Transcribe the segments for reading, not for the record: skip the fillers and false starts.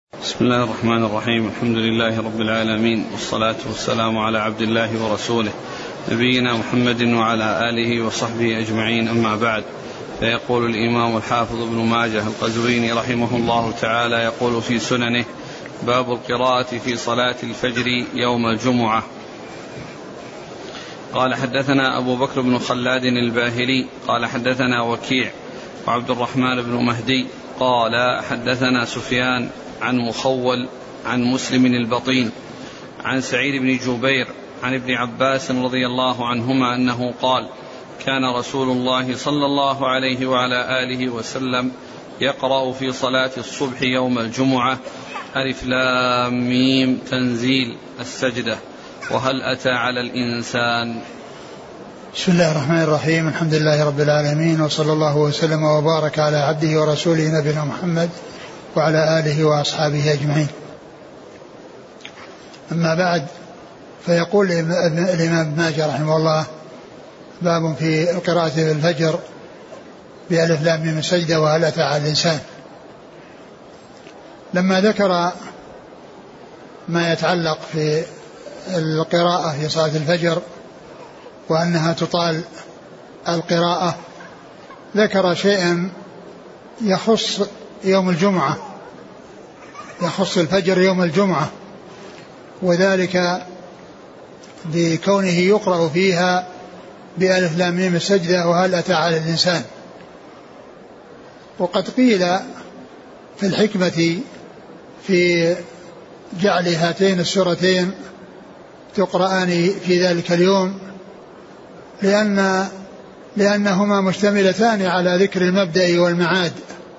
بسم الله الرحمن الرحيم. الحمد لله رب العالمين، والصلاة والسلام على عبد الله ورسوله نبينا محمد وعلى آله وصحبه أجمعين، أما بعد. فيقول الإمام الحافظ ابن ماجه القزويني رحمه الله تعالى يقول في سننه: باب القراءة في صلاة الفجر يوم الجمعة. قال: حدثنا أبو بكر بن خلاد الباهلي قال: حدثنا وكيع وعبد الرحمن بن مهدي قال: حدثنا سفيان عن مخول عن مسلم البطين عن سعيد بن جبير عن ابن عباس رضي الله عنهما أنه قال: كان رسول الله صلى الله عليه وعلى آله وسلم يقرأ في صلاة الصبح يوم الجمعة: ألف لام ميم تنزيل السجدة، وهل أتى على الإنسان. بسم الله الرحمن الرحيم. الحمد لله رب العالمين، وصلى الله وسلم وبارك على عبده ورسوله نبينا محمد وعلى آله وأصحابه أجمعين. أما بعد، فيقول الإمام ابن ماجه رحمه الله: باب في القراءة في الفجر بألف لام ميم السجدة وهل أتى على الإنسان. لما ذكر ما يتعلق في القراءة في صلاة الفجر وأنها تطال القراءة، ذكر شيئا يخص يوم الجمعة، يخص الفجر يوم الجمعة، وذلك بكونه يقرأ فيها بألف لام ميم السجدة وهل أتى على الإنسان. وقد قيل في الحكمة في جعل هاتين السورتين تقرآن في ذلك اليوم لأنهما مشتملتان على ذكر المبدأ والمعاد.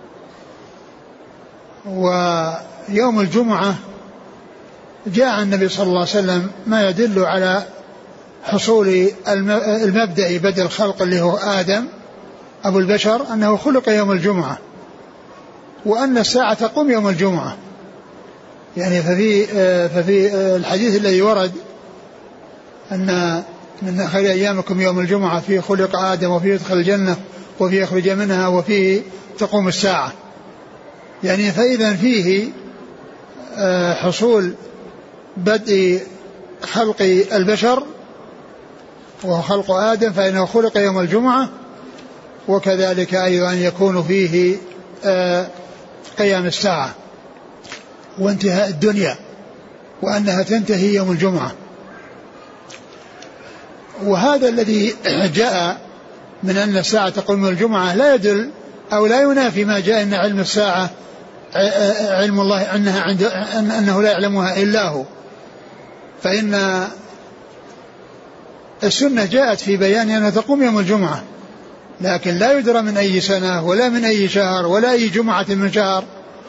ويوم الجمعة جاء النبي صلى الله عليه وسلم ما يدل على حصول المبدأ بدء الخلق اللي هو آدم أبو البشر، أنه خلق يوم الجمعة، وأن الساعة تقوم يوم الجمعة. يعني ففي الحديث الذي ورد أن من خير أيامكم يوم الجمعة فيه خلق آدم وفيه يدخل الجنة وفيه يخرج منها وفيه تقوم الساعة. يعني فإذا فيه حصول بدء خلق البشر وهو خلق آدم، فإنه خلق يوم الجمعة، وكذلك أيضا يكون فيه قيام الساعة وانتهاء الدنيا، وأنها تنتهي يوم الجمعة. وهذا الذي جاء من أن الساعة تقوم يوم الجمعة لا يدل أو لا ينافي ما جاء أن علم الساعة علم الله أنه لا يعلمها إلا هو. فإن السنة جاءت في بيان أنها تقوم يوم الجمعة، لكن لا يدرى من أي سنة ولا من أي شهر ولا أي جمعة من شهر،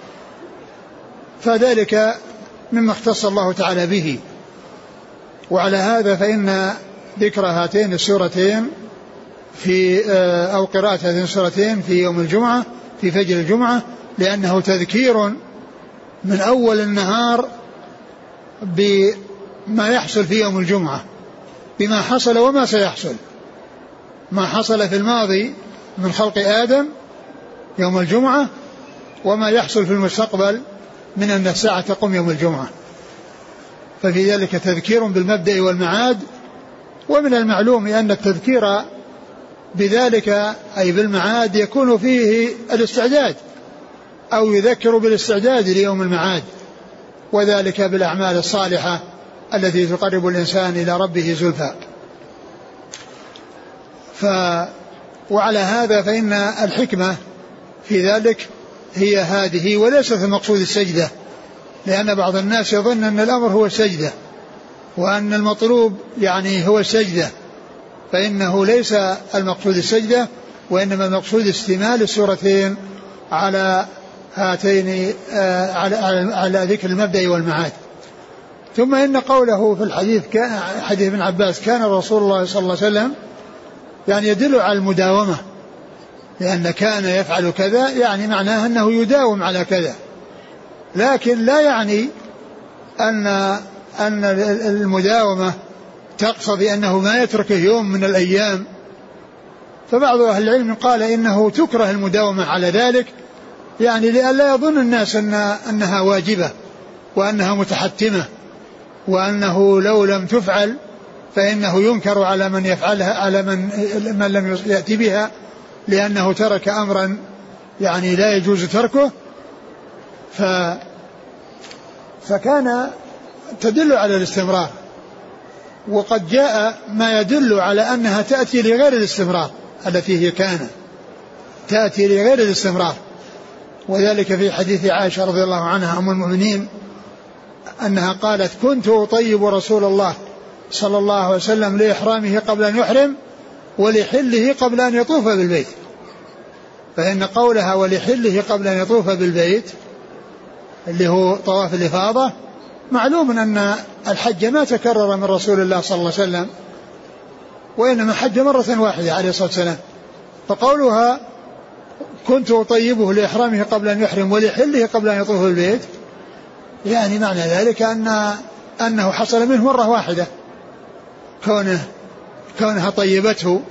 فذلك مما اختص الله تعالى به. وعلى هذا فإن ذكر هاتين السورتين في أو قراءة هاتين السورتين في يوم الجمعة في فجر الجمعة لأنه تذكير من أول النهار بما يحصل في يوم الجمعة، بما حصل وما سيحصل، ما حصل في الماضي من خلق آدم يوم الجمعة، وما يحصل في المستقبل من أن الساعة تقوم يوم الجمعة. ففي ذلك تذكير بالمبدأ والمعاد. ومن المعلوم أن التذكير بذلك أي بالمعاد يكون فيه الاستعداد، أو يذكر بالاستعداد ليوم المعاد، وذلك بالأعمال الصالحة التي تقرب الإنسان إلى ربه زلفى. وعلى هذا فإن الحكمة في ذلك هي هذه، وليست المقصود السجدة، لأن بعض الناس يظن أن الأمر هو السجدة وأن المطلوب يعني هو السجدة، فإنه ليس المقصود السجدة، وإنما المقصود استمال السورتين على هاتين على ذكر المبدأ والمعاد. ثم إن قوله في الحديث حديث ابن عباس كان رسول الله صلى الله عليه وسلم يعني يدل على المداومة، لأن كان يفعل كذا يعني معناه أنه يداوم على كذا، لكن لا يعني أن المداومة تقتضي أنه ما يتركه يوم من الأيام. فبعض أهل العلم قال إنه تكره المداومة على ذلك، يعني لئلا يظن الناس أنها واجبة وأنها متحتمة، وأنه لو لم تفعل فإنه ينكر على من يفعلها، على من لم يأتي بها، لأنه ترك أمرا يعني لا يجوز تركه. فكان تدل على الاستمرار، وقد جاء ما يدل على أنها تأتي لغير الاستمرار التي هي كان تأتي لغير الاستمرار، وذلك في حديث عائشة رضي الله عنها أم المؤمنين أنها قالت: كنت أطيب رسول الله صلى الله عليه وسلم لإحرامه قبل أن يحرم ولحله قبل أن يطوف بالبيت. فإن قولها ولحله قبل أن يطوف بالبيت اللي هو طواف الإفاضة، معلوم أن الحج ما تكرر من رسول الله صلى الله عليه وسلم، وإنما حج مرة واحدة عليه الصلاة والسلام. فقولها كنت أطيبه لإحرامه قبل أن يحرم ولحله قبل أن يطوف بالبيت، يعني معنى ذلك أنه حصل منه مرة واحدة، كونها طيبته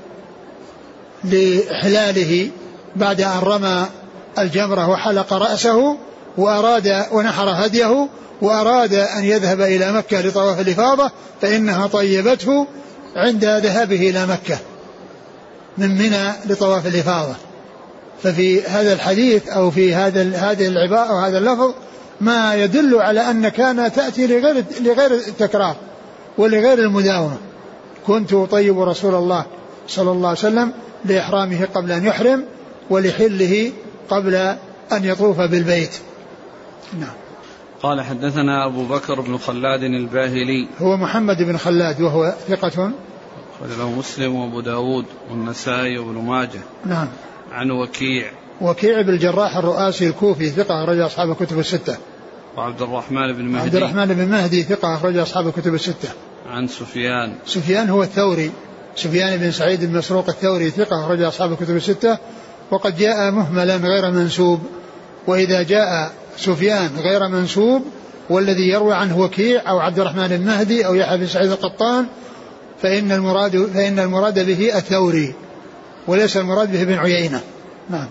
لإحلاله بعد أن رمى الجمرة وحلق رأسه وأراد ونحر هديه وأراد أن يذهب إلى مكة لطواف الإفاضة، فإنها طيبته عند ذهابه إلى مكة من منى لطواف الإفاضة. ففي هذا الحديث أو في هذه العبارة أو هذا اللفظ ما يدل على أن كان تأتي لغير التكرار ولغير المداومة. كنت أطيب رسول الله صلى الله عليه وسلم لإحرامه قبل أن يحرم ولحله قبل أن يطوف بالبيت. نعم. قال حدثنا أبو بكر بن خلاد الباهلي، هو محمد بن خلاد وهو ثقة، أخرج له مسلم وأبو داود والنسائي وابن ماجه. نعم. عن وكيع بن الجراح الرؤاسي الكوفي ثقة أخرج أصحاب الكتب الستة. وعبد الرحمن بن مهدي ثقة أخرج أصحاب الكتب الستة. عن سفيان هو الثوري، سفيان بن سعيد بن مسروق الثوري ثقة أخرج أصحاب الكتب الستة، وقد جاء مهملا غير منسوب. وإذا جاء سفيان غير منسوب والذي يروي عنه وكيع أو عبد الرحمن بن مهدي أو يحيى بن سعيد القطان فإن المراد به الثوري وليس المراد به بن عيينة. نعم.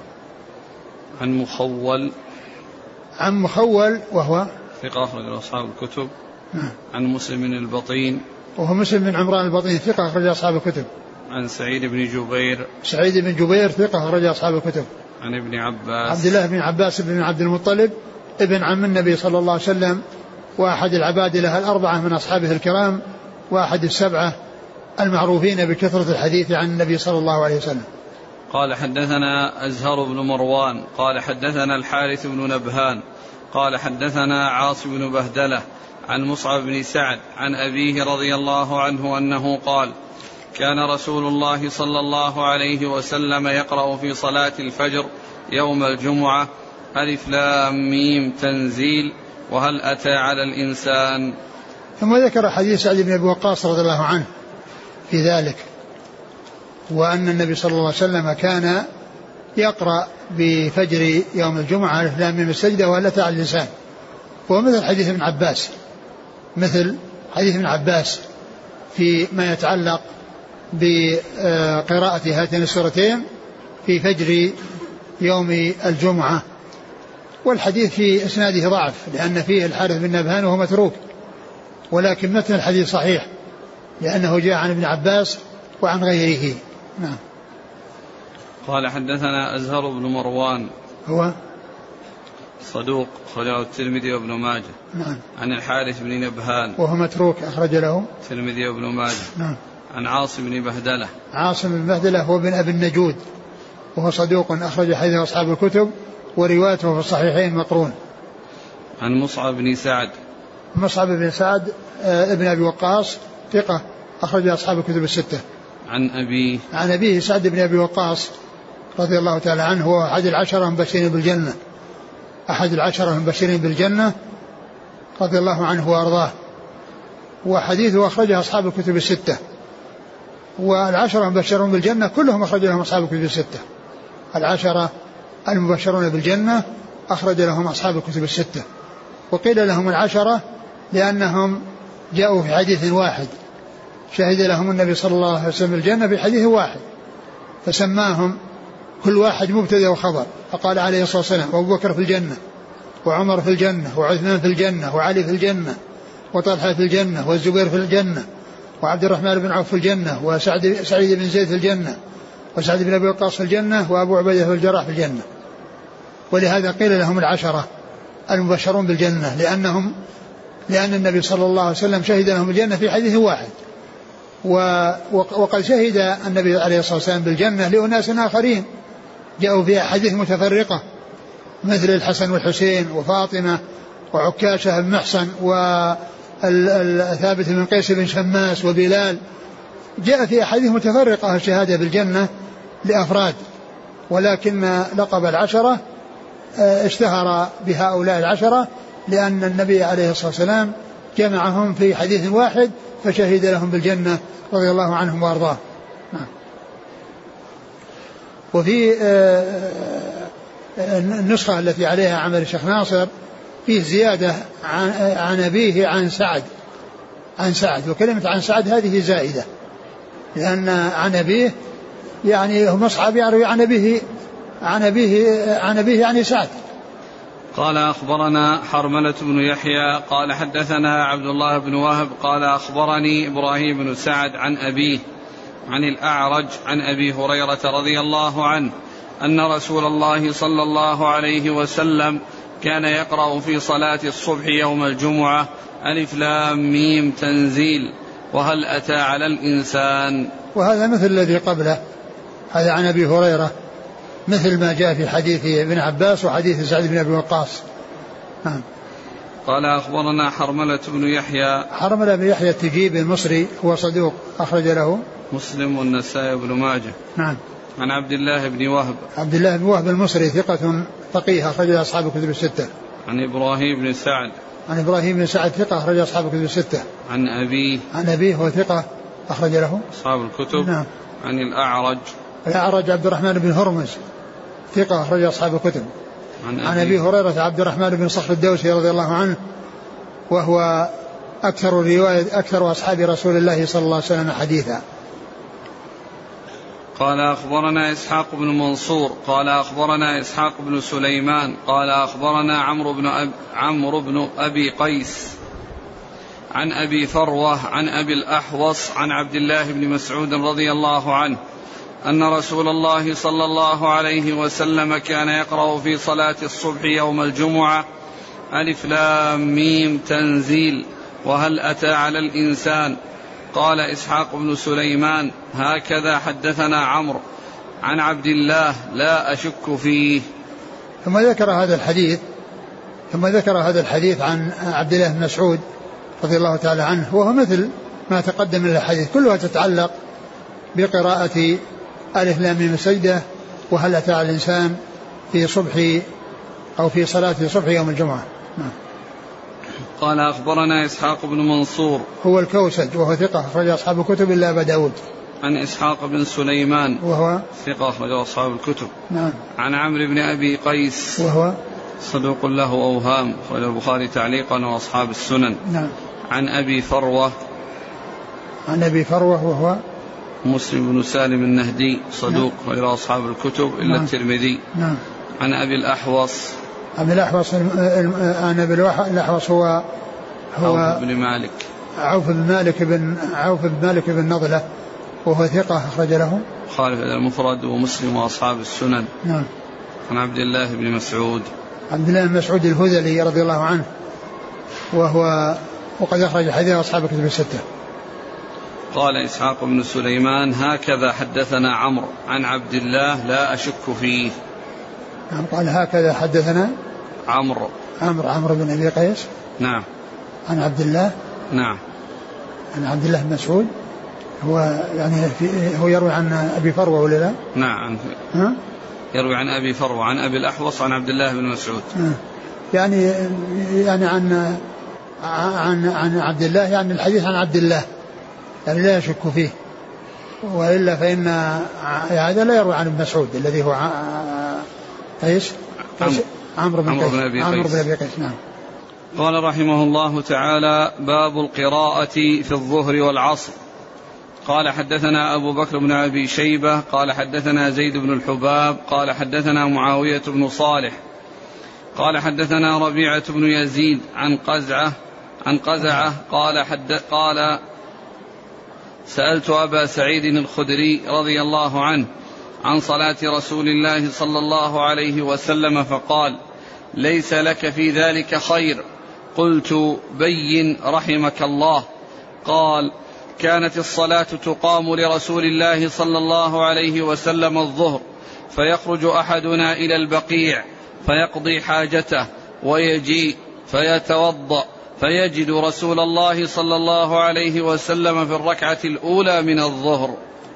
عن مخول وهو ثقة أخرج أصحاب الكتب. نعم. عن مسلم بن البطين وهو مسلم بن عمران البطين ثقة أخرج أصحاب الكتب. عن سعيد بن جبير ثقة أخرج أصحاب الكتب. عن ابن عباس عبد الله بن عباس بن عبد المطلب ابن عم النبي صلى الله عليه وسلم، وأحد العباد له الأربعة من أصحابه الكرام، وأحد السبعة المعروفين بكثرة الحديث عن النبي صلى الله عليه وسلم. قال حدثنا أزهر بن مروان قال حدثنا الحارث بن نبهان قال حدثنا عاصم بن بهدلة عن مصعب بن سعد عن أبيه رضي الله عنه أنه قال: كان رسول الله صلى الله عليه وسلم يقرأ في صلاة الفجر يوم الجمعة: ألف لام ميم تنزيل وهل أتى على الإنسان. ثم ذكر حديث سعد بن أبي وقاص رضي الله عنه في ذلك، وأن النبي صلى الله عليه وسلم كان يقرأ بفجر يوم الجمعة ألف لام ميم السجدة وهل أتى على الإنسان، ومثل حديث ابن عباس فيما يتعلق بقراءة هاتين السورتين في فجر يوم الجمعة. والحديث في إسناده ضعف لأن فيه الحارث بن نبهان وهو متروك، ولكن متن الحديث صحيح لأنه جاء عن ابن عباس وعن غيره. نعم. قال حدثنا أزهر بن مروان هو صدوق أخرجه الترمذي وابن ماجه. نعم. عن الحارث بن نبهان وهو متروك أخرج له الترمذي وابن ماجه. نعم. عن عاصم بن بهدلة هو بن أبي النجود وهو صدوق أخرج حديث أصحاب الكتب وروايته في الصحيحين مقرون. عن مصعب بن سعد ابن أبي وقاص ثقة أخرج أصحاب الكتب الستة. عن أبيه سعد بن أبي وقاص رضي الله تعالى عنه، هو أحد العشرة المبشرين بالجنة رضي الله عنه وأرضاه، وحديثه أخرجه أصحاب الكتب الستة، والعشرة المبشرون بالجنة كلهم أخرج لهم أصحاب الكتب الستة. العشرة المبشرون بالجنة أخرج لهم أصحاب الكتب الستة، وقيل لهم العشرة لأنهم جاءوا في حديث واحد، شهد لهم النبي صلى الله عليه وسلم الجنة بحديث واحد فسماهم كل واحد مبتدأ وخبر. فقال عليه الصلاة والسلام: أبو بكر في الجنة، وعمر في الجنة، وعثمان في الجنة، وعلي في الجنة، وطلحة في الجنة، والزبير في الجنة، وعبد الرحمن بن عوف في الجنة، وسعيد بن زيد في الجنة، وسعد بن أبي وقاص في الجنة، وأبو عبيدة بن الجراح في الجنة. ولهذا قيل لهم العشرة المبشرون بالجنة، لأن النبي صلى الله عليه وسلم شهد لهم الجنة في حديث واحد. وقد شهد النبي عليه الصلاة والسلام بالجنة لأناس آخرين جاءوا في أحاديث متفرقة، مثل الحسن والحسين وفاطمة وعكاشة بن محصن وثابت بن قيس بن شماس وبلال. جاء في أحاديث متفرقة الشهادة بالجنة لأفراد، ولكن لقب العشرة اشتهر بهؤلاء العشرة لأن النبي عليه الصلاة والسلام جمعهم في حديث واحد فشهد لهم بالجنة رضي الله عنهم وأرضاه. وفي النسخة التي عليها عمل الشيخ ناصر فيه زيادة عن أبيه عن سعد، وكلمة عن سعد هذه زائدة، لأن عن أبيه يعني هم أصحاب يروي عن أبيه يعني سعد. قال أخبرنا حرملة بن يحيى قال حدثنا عبد الله بن وهب قال أخبرني إبراهيم بن سعد عن أبيه عن الأعرج عن أبي هريرة رضي الله عنه أن رسول الله صلى الله عليه وسلم كان يقرأ في صلاة الصبح يوم الجمعة: ألف لام ميم تنزيل وهل أتى على الإنسان. وهذا مثل الذي قبله، هذا عن أبي هريرة مثل ما جاء في حديث ابن عباس وحديث سعد بن أبي وقاص. قال أخبرنا حرملة بن يحيى. حرملة بن يحيى التجيبي المصري هو صدوق أخرج له مسلم والنسائي بن ماجه. نعم. عن عبد الله بن وهب. عبد الله بن وهب المصري ثقة فقيه أخرج أصحاب الكتب الستة. عن إبراهيم بن سعد. عن إبراهيم بن سعد ثقة أخرج أصحاب الكتب الستة. عن أبيه. عن أبيه هو ثقة أخرج له أصحاب الكتب. نعم. عن الأعرج. الأعرج عبد الرحمن بن هرمز ثقة أخرج أصحاب الكتب. عن أبي هريرة عبد الرحمن بن صخر الدوسي رضي الله عنه، وهو أكثر أصحاب رسول الله صلى الله عليه وسلم حديثا. قال أخبرنا إسحاق بن منصور قال أخبرنا إسحاق بن سليمان قال أخبرنا عمرو بن أبي قيس عن أبي فروة عن أبي الأحوص عن عبد الله بن مسعود رضي الله عنه أن رسول الله صلى الله عليه وسلم كان يقرأ في صلاة الصبح يوم الجمعة: ألف لام ميم تنزيل وهل أتى على الإنسان. قال إسحاق بن سليمان: هكذا حدثنا عمرو عن عبد الله لا أشك فيه. ثم ذكر هذا الحديث عن عبد الله بن مسعود رضي الله تعالى عنه، وهو مثل ما تقدم من الحديث، كلها تتعلق بقراءة ألف لام ميم سجدة وهل أتى على الإنسان في صبح أو في صلاة صبح يوم الجمعة. قال أخبرنا إسحاق بن منصور هو الكوسج وهو ثقة أخرج أصحاب الكتب إلا أبا داود. عن إسحاق بن سليمان وهو ثقة أخرج أصحاب الكتب. نعم. عن عمرو بن أبي قيس وهو صدوق له أوهام أخرج البخاري تعليقا وأصحاب السنن. نعم. عن أبي فروة وهو مسلم بن سالم النهدي صدوق أخرج أصحاب الكتب إلا الترمذي. نعم. عن أبي الأحوص هو عوف بن مالك بن نضلة وهو ثقة أخرج له خالف المفرد ومسلم وأصحاب السنن. نعم. عن عبد الله بن مسعود الهذلي رضي الله عنه، وقد أخرج حديث أصحاب الكتب الستة. قال إسحاق بن سليمان: هكذا حدثنا عمرو عن عبد الله لا أشك فيه. نعم. قال: هكذا حدثنا عمرو بن أبي قيس. نعم. عن عبد الله. نعم. عن عبد الله بن مسعود، هو يروي عن أبي فروة ولا لا؟ نعم. يروي عن أبي فروة عن أبي الأحوص عن عبد الله بن مسعود. يعني عن عبد الله، يعني الحديث عن عبد الله يعني لا يشك فيه، وإلا فإن هذا لا يروي عن ابن مسعود الذي هو عمرو بن أبي قيس. نعم. قال رحمه الله تعالى: باب القراءة في الظهر والعصر. قال حدثنا أبو بكر بن أبي شيبة قال حدثنا زيد بن الحباب قال حدثنا معاوية بن صالح قال حدثنا ربيعة بن يزيد عن قزعة قال سألت أبا سعيد الخدري رضي الله عنه عن صلاة رسول الله صلى الله عليه وسلم فقال ليس لك في ذلك خير. قلت بين رحمك الله. قال كانت الصلاة تقام لرسول الله صلى الله عليه وسلم الظهر فيخرج أحدنا إلى البقيع فيقضي حاجته ويجيء فيتوضأ فيجد رسول الله صلى الله عليه وسلم في الركعة الأولى من الظهر.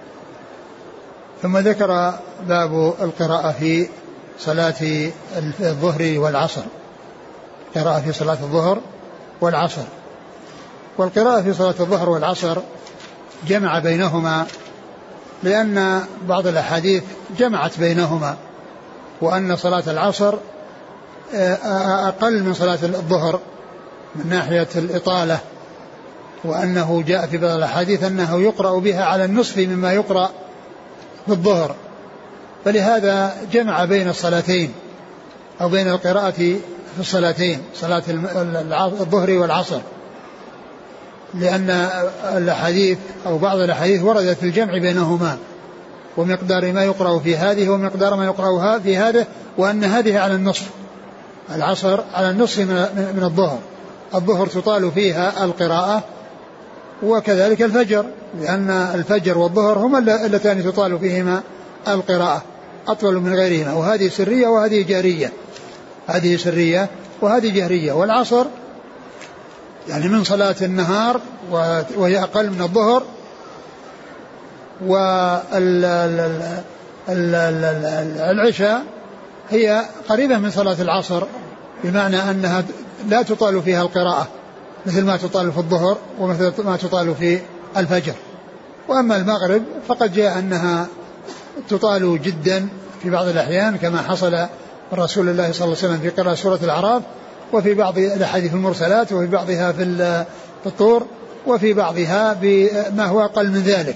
ثم ذكر باب القراءة في صلاة الظهر والعصر. قراءة في صلاة الظهر والعصر. والقراءة في صلاة الظهر والعصر جمع بينهما لأن بعض الأحاديث جمعت بينهما، وأن صلاة العصر أقل من صلاة الظهر من ناحية الإطالة، وأنه جاء في بعض الأحاديث أنه يقرأ بها على النصف مما يقرأ في الظهر، فلهذا جمع بين الصلاتين أو بين القراءة في الصلاتين صلاة الظهر والعصر، لأن الأحاديث أو بعض الأحاديث وردت في الجمع بينهما ومقدار ما يقرأ في هذه ومقدار ما يقرأ في هذه، وأن هذه على النصف، العصر على النصف من الظهر. الظهر تطال فيها القراءة، وكذلك الفجر، لأن الفجر والظهر هما اللتان تطال فيهما القراءة أطول من غيرهما، وهذه سرية وهذه جهرية، هذه سرية وهذه جهرية. والعصر يعني من صلاة النهار وهي أقل من الظهر، والعشاء هي قريبة من صلاة العصر، بمعنى أنها لا تطال فيها القراءة مثل ما تطال في الظهر ومثل ما تطال في الفجر. وأما المغرب فقد جاء أنها تطال جدا في بعض الأحيان، كما حصل من رسول الله صلى الله عليه وسلم في قراءة سورة الأعراف، وفي بعض الأحاديث المرسلات، وفي بعضها في الطور، وفي بعضها بما هو أقل من ذلك.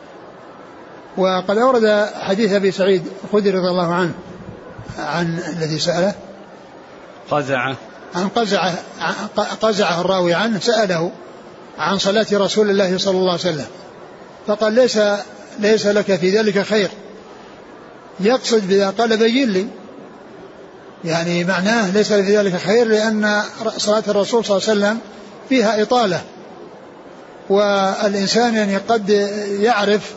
وقد أورد حديث أبي سعيد الخدري رضي الله عنه عن الذي سأله عن قزعة الراوي عنه، سأله عن صلاة رسول الله صلى الله عليه وسلم فقال ليس لك في ذلك خير. يقصد بذا قال بين لي، يعني معناه ليس في ذلك خير لأن صلاة الرسول صلى الله عليه وسلم فيها إطالة، والإنسان يعني قد يعرف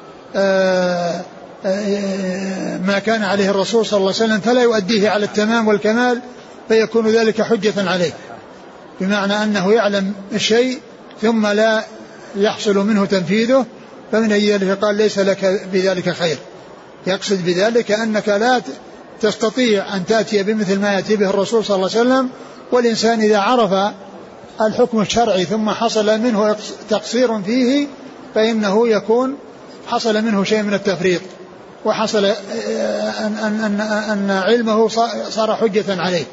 ما كان عليه الرسول صلى الله عليه وسلم فلا يؤديه على التمام والكمال، فيكون ذلك حجة عليه، بمعنى أنه يعلم الشيء ثم لا يحصل منه تنفيذه، فمن ذلك قال ليس لك بذلك خير. يقصد بذلك أنك لا تستطيع أن تأتي بمثل ما يأتي به الرسول صلى الله عليه وسلم، والإنسان إذا عرف الحكم الشرعي ثم حصل منه تقصير فيه فإنه يكون حصل منه شيء من التفريط، وحصل أن علمه صار حجة عليه.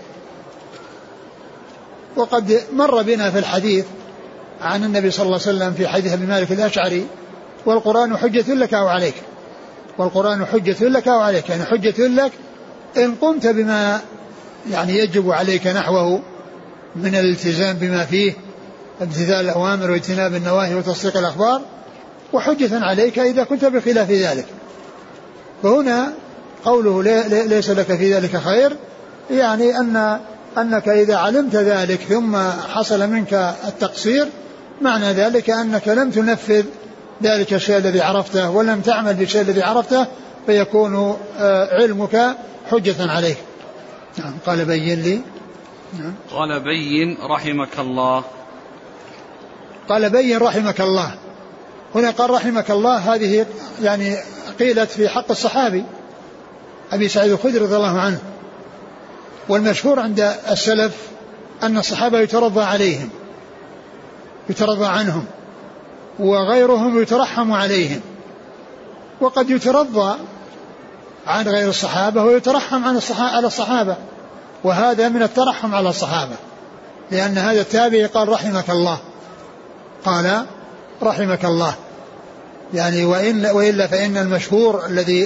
وقد مر بنا في الحديث عن النبي صلى الله عليه وسلم في حديث ابي مالك الأشعري: والقرآن حجة لك أو عليك. والقرآن حجة لك أو عليك، يعني حجة لك إن قمت بما يعني يجب عليك نحوه من الالتزام بما فيه امتثال الأوامر واجتناب النواهي وتصديق الأخبار، وحجة عليك إذا كنت بخلاف ذلك. فهنا قوله ليس لك في ذلك خير، يعني أنك إذا علمت ذلك ثم حصل منك التقصير، معنى ذلك أنك لم تنفذ ذلك الشيء الذي عرفته ولم تعمل بالشيء الذي عرفته، فيكون علمك حجة عليك. نعم. قال بين لي. نعم. قال بين رحمك الله. قال بين رحمك الله. هنا قال رحمك الله، هذه يعني قيلت في حق الصحابي أبي سعيد الخدري رضي الله عنه، والمشهور عند السلف أن الصحابة يترضى عليهم، يترضى عنهم، وغيرهم يترحم عليهم. وقد يترضى عن غير الصحابة ويترحم على الصحابة، وهذا من الترحم على الصحابة، لأن هذا التابعي قال رحمك الله، قال رحمك الله، يعني وإلا فإن المشهور الذي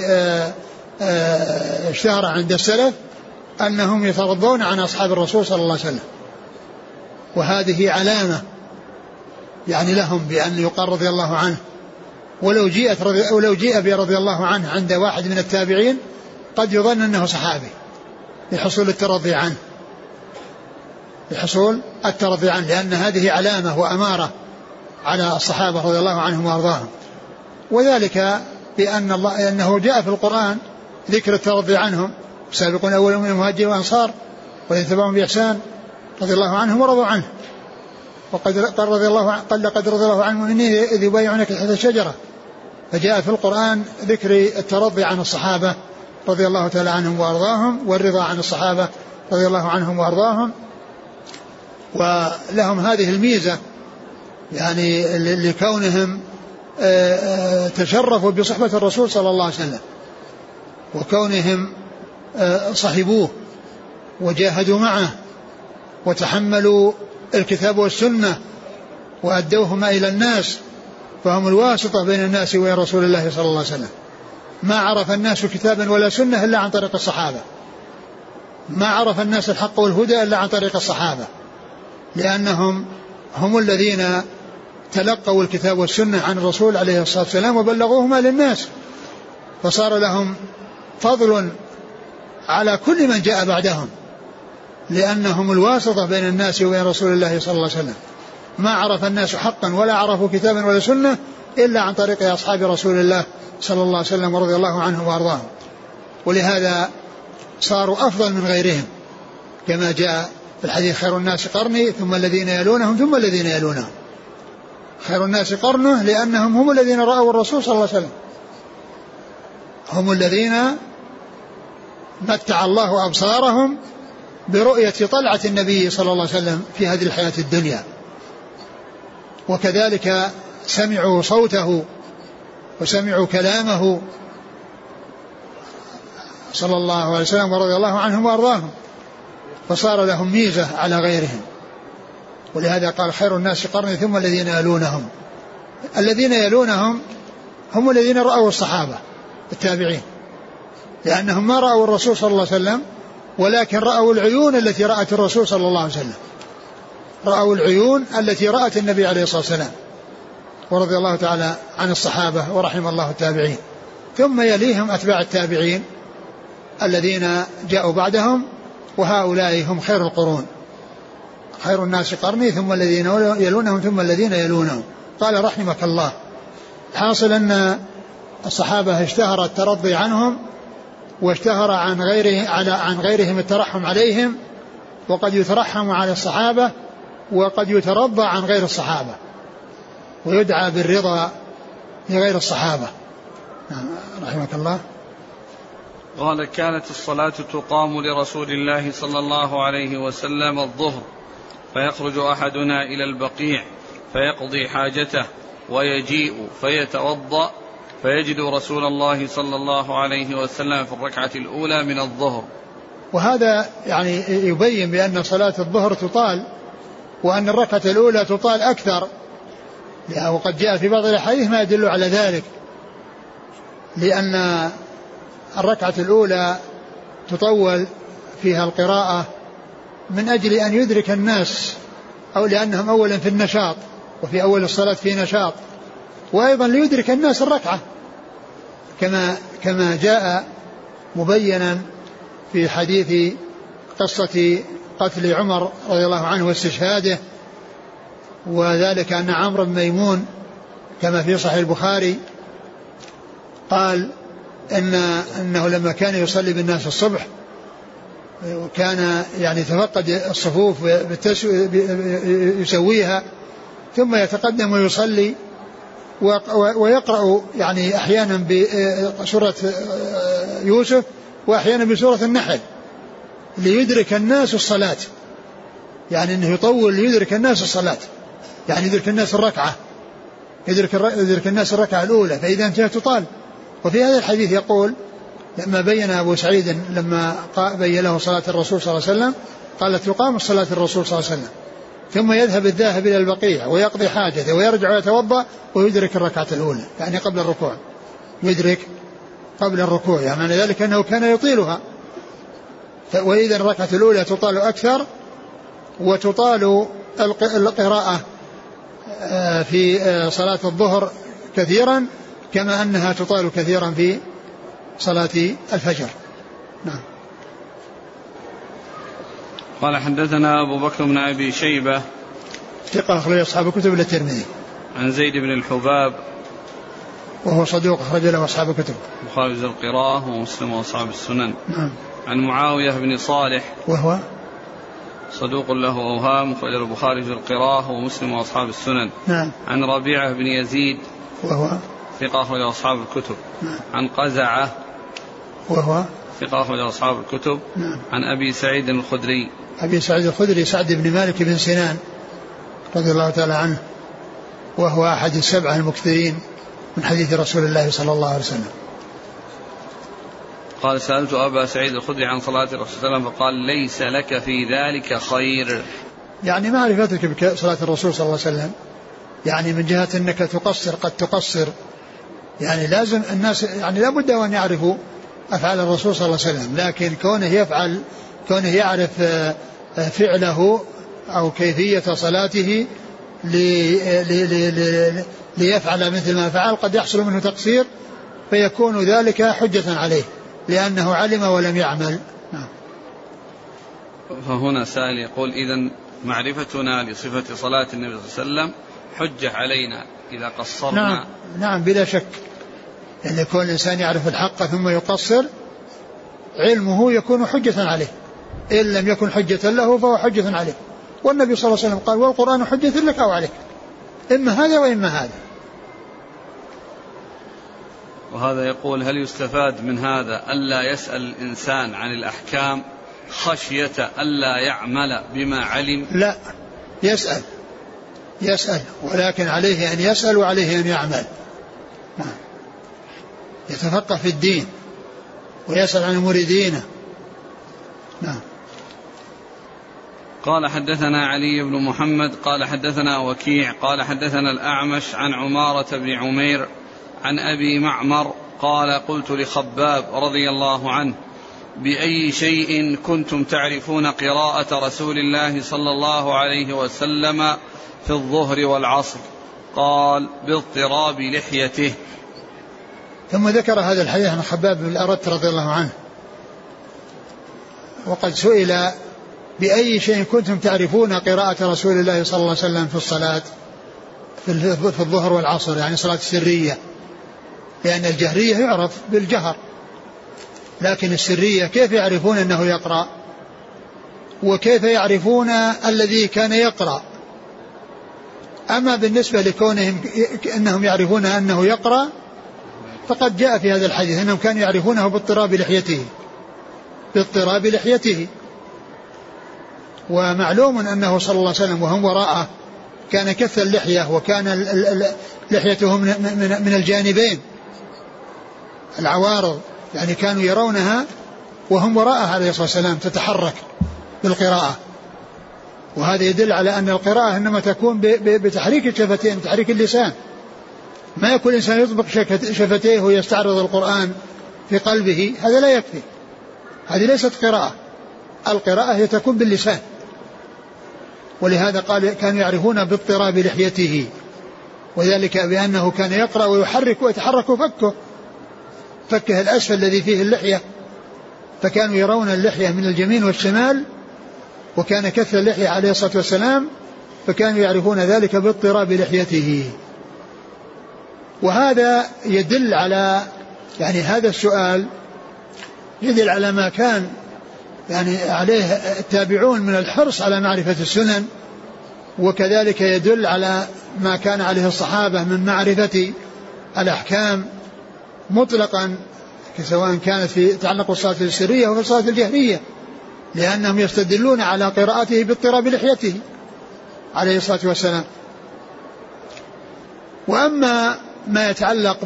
اشتهر عند السلف أنهم يترضون عن أصحاب الرسول صلى الله عليه وسلم، وهذه علامة يعني لهم بأن يقال رضي الله عنه. ولو جيء برضي الله عنه عند واحد من التابعين قد يظن أنه صحابي لحصول الترضي عنه، لأن هذه علامة وأمارة على الصحابة رضي الله عنهم وأرضاهم. وذلك أنه جاء في القرآن ذكر الترضي عنهم، سابقون أولهم من المهاجرين والأنصار والذين تبعهم بإحسان رضي الله عنهم ورضوا عنه. وقد رضي الله عنه مني إذ يبايعونك تحت الشجرة، فجاء في القرآن ذكر الترضي عن الصحابة رضي الله تعالى عنهم وأرضاهم، والرضا عن الصحابة رضي الله عنهم وأرضاهم. ولهم هذه الميزة يعني لكونهم تشرفوا بصحبة الرسول صلى الله عليه وسلم، وكونهم صحبوه وجاهدوا معه وتحملوا الكتاب والسنة وأدوهما إلى الناس، فهم الواسطة بين الناس وبين رسول الله صلى الله عليه وسلم. ما عرف الناس كتابا ولا سنة إلا عن طريق الصحابة، ما عرف الناس الحق والهدى إلا عن طريق الصحابة، لأنهم هم الذين تلقوا الكتاب والسنة عن الرسول عليه الصلاة والسلام وبلغوهما للناس، فصار لهم فضل على كل من جاء بعدهم، لأنهم الواسطة بين الناس وبين رسول الله صلى الله عليه وسلم. ما عرف الناس حقا ولا عرفوا كتابا ولا سنة إلا عن طريق أصحاب رسول الله صلى الله عليه وسلم ورضي الله عنهم وأرضاهم. ولهذا صاروا أفضل من غيرهم، كما جاء في الحديث: خير الناس قرني ثم الذين يلونهم ثم الذين يلونهم. خير الناس قرنه لأنهم هم الذين رأوا الرسول صلى الله عليه وسلم، هم الذين متع الله أبصارهم برؤية طلعة النبي صلى الله عليه وسلم في هذه الحياة الدنيا، وكذلك سمعوا صوته وسمعوا كلامه صلى الله عليه وسلم ورضي الله عنهم وأرضاهم، فصار لهم ميزة على غيرهم. ولهذا قال: خير الناس قرني ثم الذين يلونهم. الذين يلونهم هم الذين رأوا الصحابة التابعين، لأنهم ما رأوا الرسول صلى الله عليه وسلم، ولكن رأوا العيون التي رأت الرسول صلى الله عليه وسلم، رأوا العيون التي رأت النبي عليه الصلاة والسلام، ورضي الله تعالى عن الصحابة ورحم الله التابعين. ثم يليهم أتباع التابعين الذين جاءوا بعدهم، وهؤلاء هم خير القرون. خير الناس قرني ثم الذين يلونهم ثم الذين يلونهم. قال رحمك الله: حاصل أن الصحابة اشتهر الترضي عنهم، واشتهر عن غيرهم الترحم عليهم، وقد يترحم على الصحابة وقد يترضى عن غير الصحابة، ويدعى بالرضا لغير الصحابة. رحمك الله. قال: كانت الصلاة تقام لرسول الله صلى الله عليه وسلم الظهر، فيخرج أحدنا إلى البقيع فيقضي حاجته ويجيء فيتوضأ فيجد رسول الله صلى الله عليه وسلم في الركعة الأولى من الظهر. وهذا يعني يبين بأن صلاة الظهر تطال، وأن الركعة الأولى تطال أكثر، وقد جاء في بعض الأحاديث ما يدل على ذلك، لأن الركعة الأولى تطول فيها القراءة من أجل أن يدرك الناس، أو لأنهم أولا في النشاط، وفي أول الصلاة في نشاط، وأيضا ليدرك الناس الركعة، كما جاء مبينا في حديث قصة قتل عمر رضي الله عنه واستشهاده، وذلك أن عمرو بن ميمون كما في صحيح البخاري قال إنه لما كان يصلي بالناس الصبح وكان يعني يتفقد الصفوف يسويها، ثم يتقدم ويصلي ويقرأ يعني أحيانا بسورة يوسف وأحيانا بسورة النحل ليدرك الناس الصلاة، يعني أنه يطول ليدرك الناس الصلاة، يعني يدرك الناس الركعة، يدرك الناس الركعة الأولى، فإذا انتهت تطال. وفي هذا الحديث يقول لما بين أبو سعيد لما بين له صلاة الرسول صلى الله عليه وسلم قال: تقام صلاة الرسول صلى الله عليه وسلم، ثم يذهب الذاهب إلى البقيع ويقضي حاجته ويرجع ويتوضأ ويدرك الركعة الأولى، يعني قبل الركوع، يدرك قبل الركوع، يعني معنى ذلك أنه كان يطيلها. وإذا الركعة الأولى تطال أكثر، وتطال القراءة في صلاة الظهر كثيرا كما أنها تطال كثيرا في صلاة الفجر. نعم. قال حدثنا أبو بكر بن أبي شيبة ثقة أخرج أصحاب الكتب إلا الترمذي. عن زيد بن الحباب وهو صدوق أخرج له أصحاب الكتب، البخاري في القراءة ومسلم وأصحاب السنن. نعم. عن معاوية بن صالح وهو صدوق له أوهام أخرج البخاري في القراءة ومسلم وأصحاب السنن. نعم. عن ربيعة بن يزيد وهو ثقة أخرج أصحاب الكتب. نعم. عن قزعة وهو ثقة أخرج أصحاب الكتب. نعم. عن أبي سعيد الخدري أبي سعيد الخدري سعد بن مالك بن سنان رضي الله تعالى عنه، وهو أحد السبعة المكثرين من حديث رسول الله صلى الله عليه وسلم. قال سألت أبا سعيد الخدري عن صلاة الرسول صلى الله عليه وسلم فقال ليس لك في ذلك خير، يعني معرفتك بصلاة الرسول صلى الله عليه وسلم يعني من جهة أنك تقصر قد تقصر، يعني لازم الناس يعني لا بد أن يعرفوا أفعال الرسول صلى الله عليه وسلم، لكن كونه يعرف فعله أو كيفية صلاته ليفعل مثل ما فعل قد يحصل منه تقصير، فيكون ذلك حجة عليه لأنه علم ولم يعمل. فهنا سائل يقول إذن معرفتنا لصفة صلاة النبي صلى الله عليه وسلم حجة علينا إذا قصرنا. نعم بلا شك، يعني كل الإنسان يعرف الحق ثم يقصر علمه يكون حجة عليه، إن لم يكن حجة له فهو حجة عليه. والنبي صلى الله عليه وسلم قال والقرآن حجة لك أو عليك، إما هذا وإما هذا. وهذا يقول هل يستفاد من هذا ألا يسأل الإنسان عن الأحكام خشية ألا يعمل بما علم؟ لا، يسأل ولكن عليه أن يسأل وعليه أن يعمل. يتفقه في الدين ويسأل عن أمور دينه. نعم. قال حدثنا علي بن محمد قال حدثنا وكيع قال حدثنا الأعمش عن عمارة بن عمير عن أبي معمر قال قلت لخباب رضي الله عنه بأي شيء كنتم تعرفون قراءة رسول الله صلى الله عليه وسلم في الظهر والعصر؟ قال باضطراب لحيته. ثم ذكر هذا الحديث عن خباب بن الأرت رضي الله عنه، وقد سئل بأي شيء كنتم تعرفون قراءة رسول الله صلى الله عليه وسلم في الصلاة في الظهر والعصر، يعني صلاة السرية، لأن الجهرية يعرف بالجهر، لكن السرية كيف يعرفون أنه يقرأ وكيف يعرفون الذي كان يقرأ؟ أما بالنسبة لكونهم أنهم يعرفون أنه يقرأ فقد جاء في هذا الحديث أنهم كانوا يعرفونه باضطراب لحيته، ومعلوم أنه صلى الله عليه وسلم وهم وراءه كان كث اللحية، وكان لحيته من الجانبين العوارض، يعني كانوا يرونها وهم وراءه عليه الصلاة والسلام تتحرك بالقراءة. وهذا يدل على أن القراءة إنما تكون بتحريك الشفتين، بتحريك اللسان، ما يكون الإنسان يطبق شفتيه ويستعرض القرآن في قلبه، هذا لا يكفي، هذه ليست قراءة. القراءة هي تكون باللسان، ولهذا قال كانوا يعرفون باضطراب لحيته، وذلك بأنه كان يقرأ ويحرك ويتحرك فكه الأسفل الذي فيه اللحية، فكانوا يرون اللحية من اليمين والشمال، وكان كث اللحية عليه الصلاة والسلام، فكانوا يعرفون ذلك باضطراب لحيته. وهذا يدل على يعني هذا السؤال يدل على ما كان يعني عليه التابعون من الحرص على معرفة السنن، وكذلك يدل على ما كان عليه الصحابة من معرفة الأحكام مطلقا، سواء كانت في تعلق الصلاة السرية وفي الصلاة الجهرية، لأنهم يستدلون على قراءته باضطراب لحيته عليه الصلاة والسلام. وأما ما يتعلق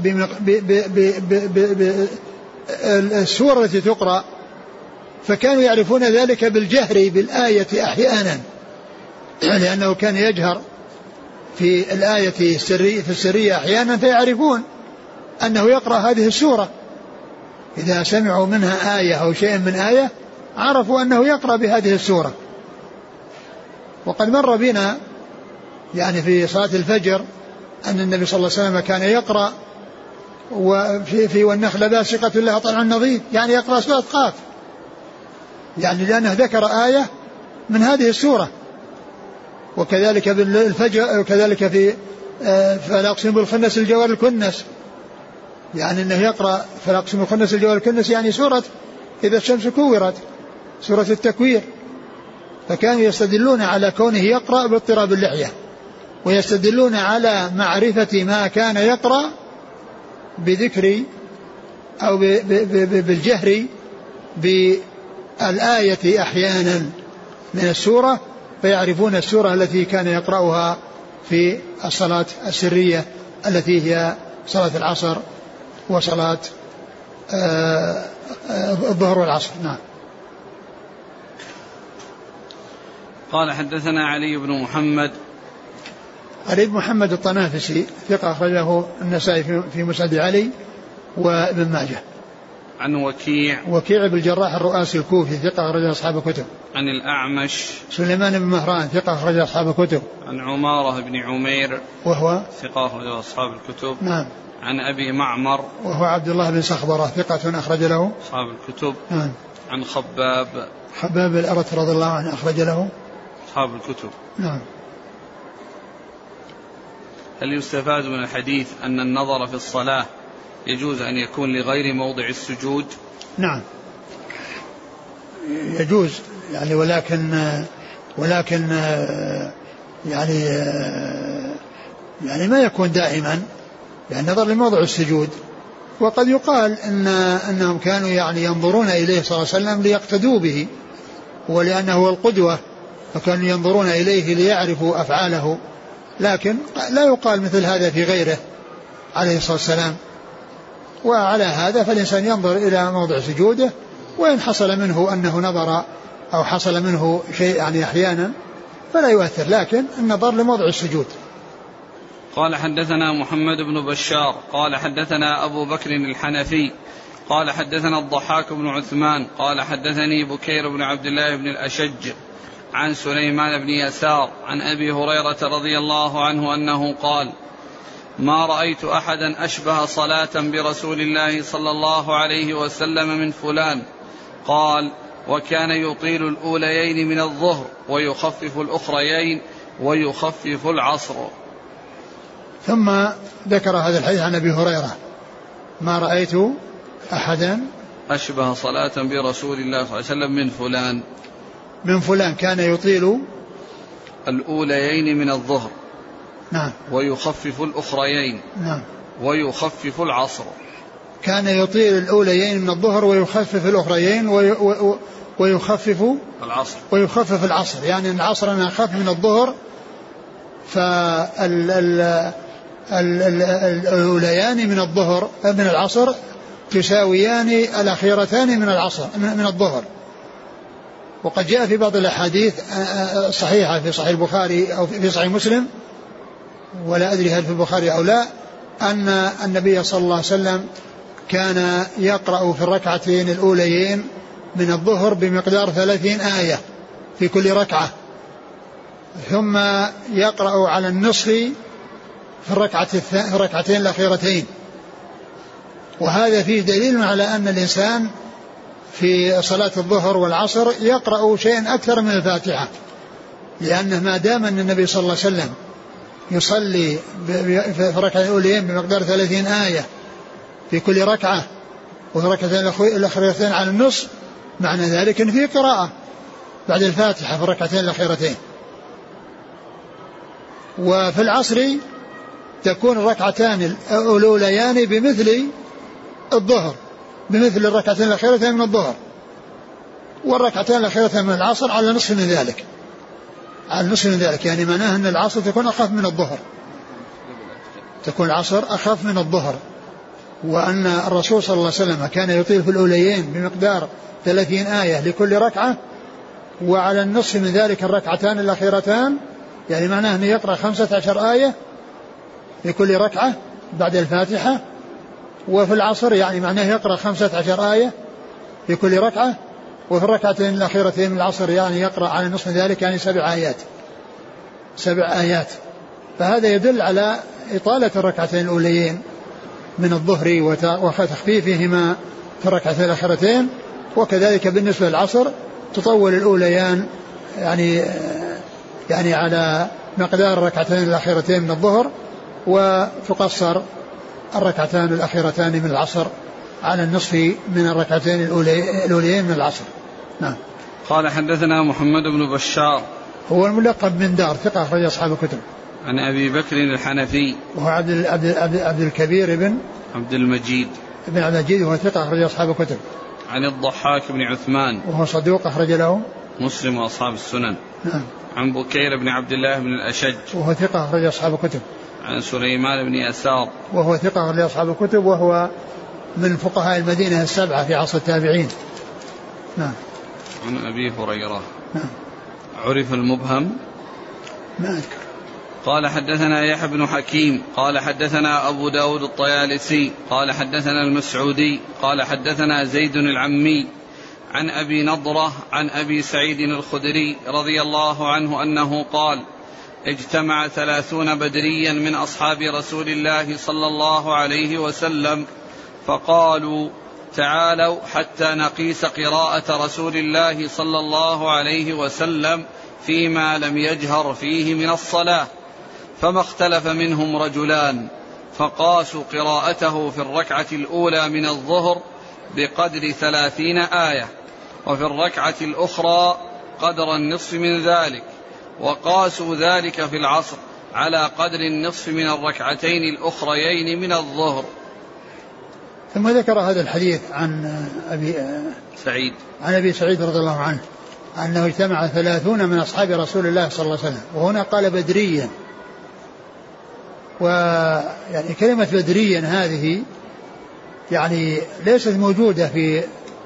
بالسورة التي تقرأ فكانوا يعرفون ذلك بالجهر بالآية أحيانا، لأنه كان يجهر في الآية في السرية أحيانا فيعرفون أنه يقرأ هذه السورة، إذا سمعوا منها آية أو شيء من آية عرفوا أنه يقرأ بهذه السورة. وقد مر بنا يعني في صلاة الفجر أن النبي صلى الله عليه وسلم كان يقرأ وفي والنخل باسقة لها طلع نضيد، يعني يقرأ سورة قاف، يعني لأنه ذكر آية من هذه السورة. وكذلك بالفجر، وكذلك في فلا أقسم بالخنس الجوار الكنس، يعني أنه يقرأ فلا أقسم بالخنس الجوار الكنس، يعني سورة إذا الشمس كورت، سورة التكوير. فكانوا يستدلون على كونه يقرأ باضطراب اللحية، ويستدلون على معرفة ما كان يقرأ بذكر أو بالجهر بالآية أحيانا من السورة، فيعرفون السورة التي كان يقرأها في الصلاة السرية التي هي صلاة العصر وصلاة الظهر والعصر. نعم. قال حدثنا علي بن محمد الطنافسي ثقة أخرجه النسائي في مسند علي وابن ماجه. عن وكيع بن الجراح الرؤاسي الكوفي ثقة أخرج أصحاب الكتب. عن الأعمش سليمان بن مهران ثقة أخرج أصحاب الكتب. عن عمارة بن عمير وهو ثقة أخرج أصحاب الكتب. نعم. عن أبي معمر وهو عبد الله بن صخبرة ثقة أخرج له أصحاب الكتب. نعم. عن خباب الأرت رضي الله عنه أخرج له أصحاب الكتب. نعم. هل يستفاد من الحديث أن النظر في الصلاة يجوز أن يكون لغير موضع السجود؟ نعم يجوز، يعني ولكن يعني ما يكون دائما، يعني نظر لموضع السجود. وقد يقال أنهم كانوا يعني ينظرون إليه صلى الله عليه وسلم ليقتدوا به، ولأنه هو القدوة، فكانوا ينظرون إليه ليعرفوا أفعاله، لكن لا يقال مثل هذا في غيره عليه الصلاة والسلام. وعلى هذا فالإنسان ينظر إلى موضع سجوده، وإن حصل منه أنه نظر أو حصل منه شيء يعني أحيانا فلا يؤثر، لكن النظر لموضع السجود. قال حدثنا محمد بن بشار قال حدثنا أبو بكر الحنفي قال حدثنا الضحاك بن عثمان قال حدثني بكير بن عبد الله بن الأشج عن سليمان بن يسار عن أبي هريرة رضي الله عنه أنه قال: ما رأيت أحدا أشبه صلاة برسول الله صلى الله عليه وسلم من فلان. قال: وكان يطيل الأوليين من الظهر ويخفف الأخريين ويخفف العصر. ثم ذكر هذا الحديث عن أبي هريرة: ما رأيت أحدا أشبه صلاة برسول الله صلى الله عليه وسلم من فلان كان يطيل الأوليين من الظهر نعم ويخفف الأخريين نعم ويخفف العصر. كان يطيل الأوليين من الظهر ويخفف الأخريين ويخفف العصر، يعني العصر أنا أخف من الظهر، فالأوليان من الظهر من العصر تساويان الأخيرتان من الظهر. وقد جاء في بعض الأحاديث الصحيحة في صحيح البخاري أو في صحيح مسلم، ولا أدري هل في البخاري أو لا، أن النبي صلى الله عليه وسلم كان يقرأ في الركعتين الأوليين من الظهر بمقدار 30 آية في كل ركعة، ثم يقرأ على النصف في الركعتين الأخيرتين. وهذا فيه دليل على أن الإنسان في صلاة الظهر والعصر يقرأ شيئا أكثر من الفاتحة، لأنه ما دام أن النبي صلى الله عليه وسلم يصلي في الركعتين الأوليين بمقدار 30 آية في كل ركعة، وفي الركعتين الأخيرتين على النصف، معنى ذلك أن فيه قراءة بعد الفاتحة في الركعتين الأخيرتين. وفي العصر تكون الركعتان الأوليان بمثل الظهر، بمثل الركعتين الأخيرتين من الظهر، والركعتين الأخيرتين من العصر على نصف من ذلك، يعني معناه أن العصر تكون أخف من الظهر، تكون العصر أخف من الظهر. وأن الرسول صلى الله عليه وسلم كان يطيل في الأوليين بمقدار 30 آية لكل ركعة، وعلى النصف من ذلك الركعتان الأخيرتان، يعني معناه أنه يقرأ 15 آية في كل ركعة بعد الفاتحة. وفي العصر يعني معناه يقرأ 15 آية في كل ركعة، وفي الركعتين الأخيرتين من العصر يعني يقرأ على نصف ذلك يعني 7 آيات. فهذا يدل على إطالة الركعتين الأوليين من الظهر وتخفيفهما في الركعتين الأخيرتين. وكذلك بالنسبة للعصر تطول الأوليان يعني على مقدار الركعتين الأخيرتين من الظهر، وتقصر الركعتان الأخيرتان من العصر على النصف من الركعتين الأوليين من العصر. نعم. قال حدثنا محمد بن بشار هو الملقب من دار، ثقة أخرج أصحاب الكتب. عن أبي بكر الحنفي وهو عبد الكبير بن عبد المجيد وهو ثقة أخرج أصحاب الكتب. عن الضحاك بن عثمان وهو صدوق أخرج له مسلم وأصحاب السنن. نعم. عن بكير بن عبد الله بن الأشج وهو ثقة أخرج أصحاب الكتب. عن سليمان بن يسار وهو ثقة أخرج أصحاب الكتب، وهو من فقهاء المدينة السبعة في عصر التابعين. نعم. عن أبي هريرة. نعم. عرف المبهم ما أذكر. قال حدثنا يحيى بن حكيم قال حدثنا أبو داود الطيالسي قال حدثنا المسعودي قال حدثنا زيد العمي عن أبي نضرة عن أبي سعيد الخدري رضي الله عنه أنه قال: اجتمع 30 بدريا من أصحاب رسول الله صلى الله عليه وسلم فقالوا: تعالوا حتى نقيس قراءة رسول الله صلى الله عليه وسلم فيما لم يجهر فيه من الصلاة. فما اختلف منهم رجلان، فقاسوا قراءته في الركعة الأولى من الظهر بقدر 30 آية، وفي الركعة الأخرى قدر النصف من ذلك، وقاسوا ذلك في العصر على قدر النصف من الركعتين الأخريين من الظهر. ثم ذكر هذا الحديث عن أبي سعيد رضي الله عنه أنه اجتمع 30 من أصحاب رسول الله صلى الله عليه وسلم، وهنا قال بدريا، ويعني كلمة بدريا هذه يعني ليست موجودة في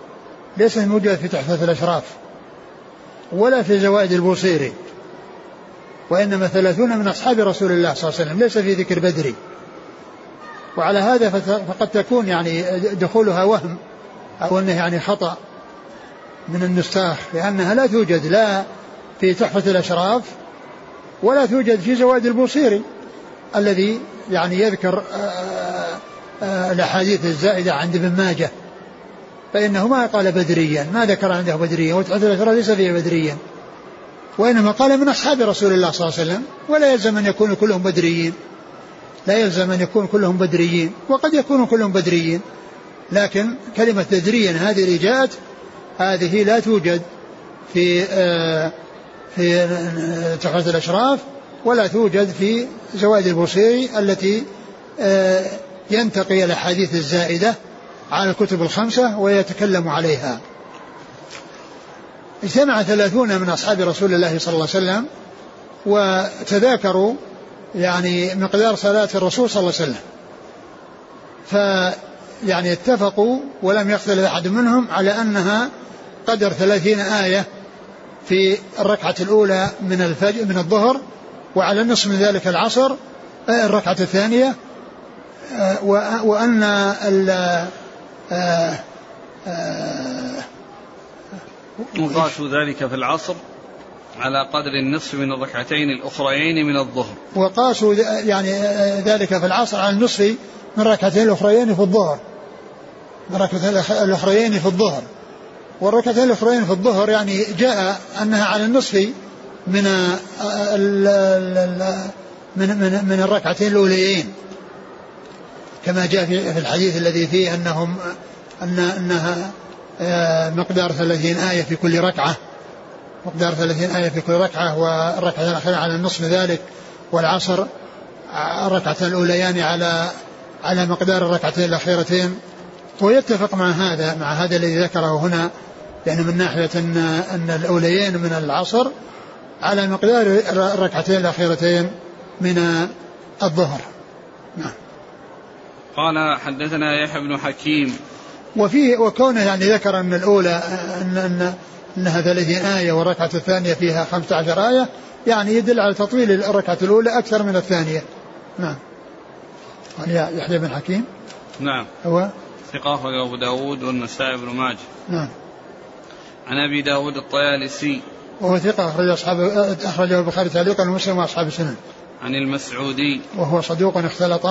تحفة الأشراف ولا في زوائد البوصيري، وإنما 30 من أصحاب رسول الله صلى الله عليه وسلم، ليس في ذكر بدري. وعلى هذا فقد تكون يعني دخولها وهم أو أنه يعني خطأ من النساخ، لأنها لا توجد لا في تحفة الأشراف ولا توجد في زوائد البوصيري الذي يعني يذكر الأحاديث الزائدة عند ابن ماجه، فإنه ما قال بدريا، ما ذكر عنده بدريا، وتحفة الأشراف ليس فيه بدريا، وإنما قال من أصحاب رسول الله صلى الله عليه وسلم، ولا يلزم أن يكونوا كلهم بدريين، لا يلزم أن يكون كلهم بدريين، وقد يكونوا كلهم بدريين، لكن كلمة بدريا هذه اللي جاءت هذه لا توجد في تحفة الأشراف ولا توجد في زوائد البوصيري التي ينتقي الأحاديث الزائدة على الكتب الخمسة ويتكلم عليها. اجتمع 30 من أصحاب رسول الله صلى الله عليه وسلم وتذاكروا يعني مقدار صلاة الرسول صلى الله عليه وسلم، فيعني اتفقوا ولم يختلف أحد منهم على أنها قدر 30 آية في الركعة الأولى من الظهر، وعلى النصف من ذلك العصر الركعة الثانية، وأن وقاسوا ذلك في العصر على قدر النصف من الركعتين الأخريين من الظهر، وقاسوا يعني ذلك في العصر على النصف من الركعتين الأخريين في الظهر، والركعتين الأخرين في الظهر يعني جاء أنها على النصف من الركعتين الأوليين، كما جاء في الحديث الذي فيه أنها مقدار 30 آية في كل ركعة، والركعة الأخيرة على النصف ذلك، والعصر الركعتين الأوليان على مقدار الركعتين الأخيرتين. ويتفق مع هذا الذي ذكره هنا، لأن من ناحية أن الأوليين من العصر على مقدار الركعتين الأخيرتين من الظهر. نعم. قال حدثنا يحيى بن حكيم وكونه يعني ذكر أن الأولى أنها 30 آية والركعة الثانية فيها 15 آية، يعني يدل على تطويل الركعة الأولى أكثر من الثانية. نعم. يحيى بن حكيم نعم هو ثقة أبو داود والنسائي بن ماجه. نعم. عن أبي داود الطيالسي وهو ثقة أخرجه البخاري تعليقا ومسلم وأصحاب السنن. عن المسعودي وهو صدوق اختلط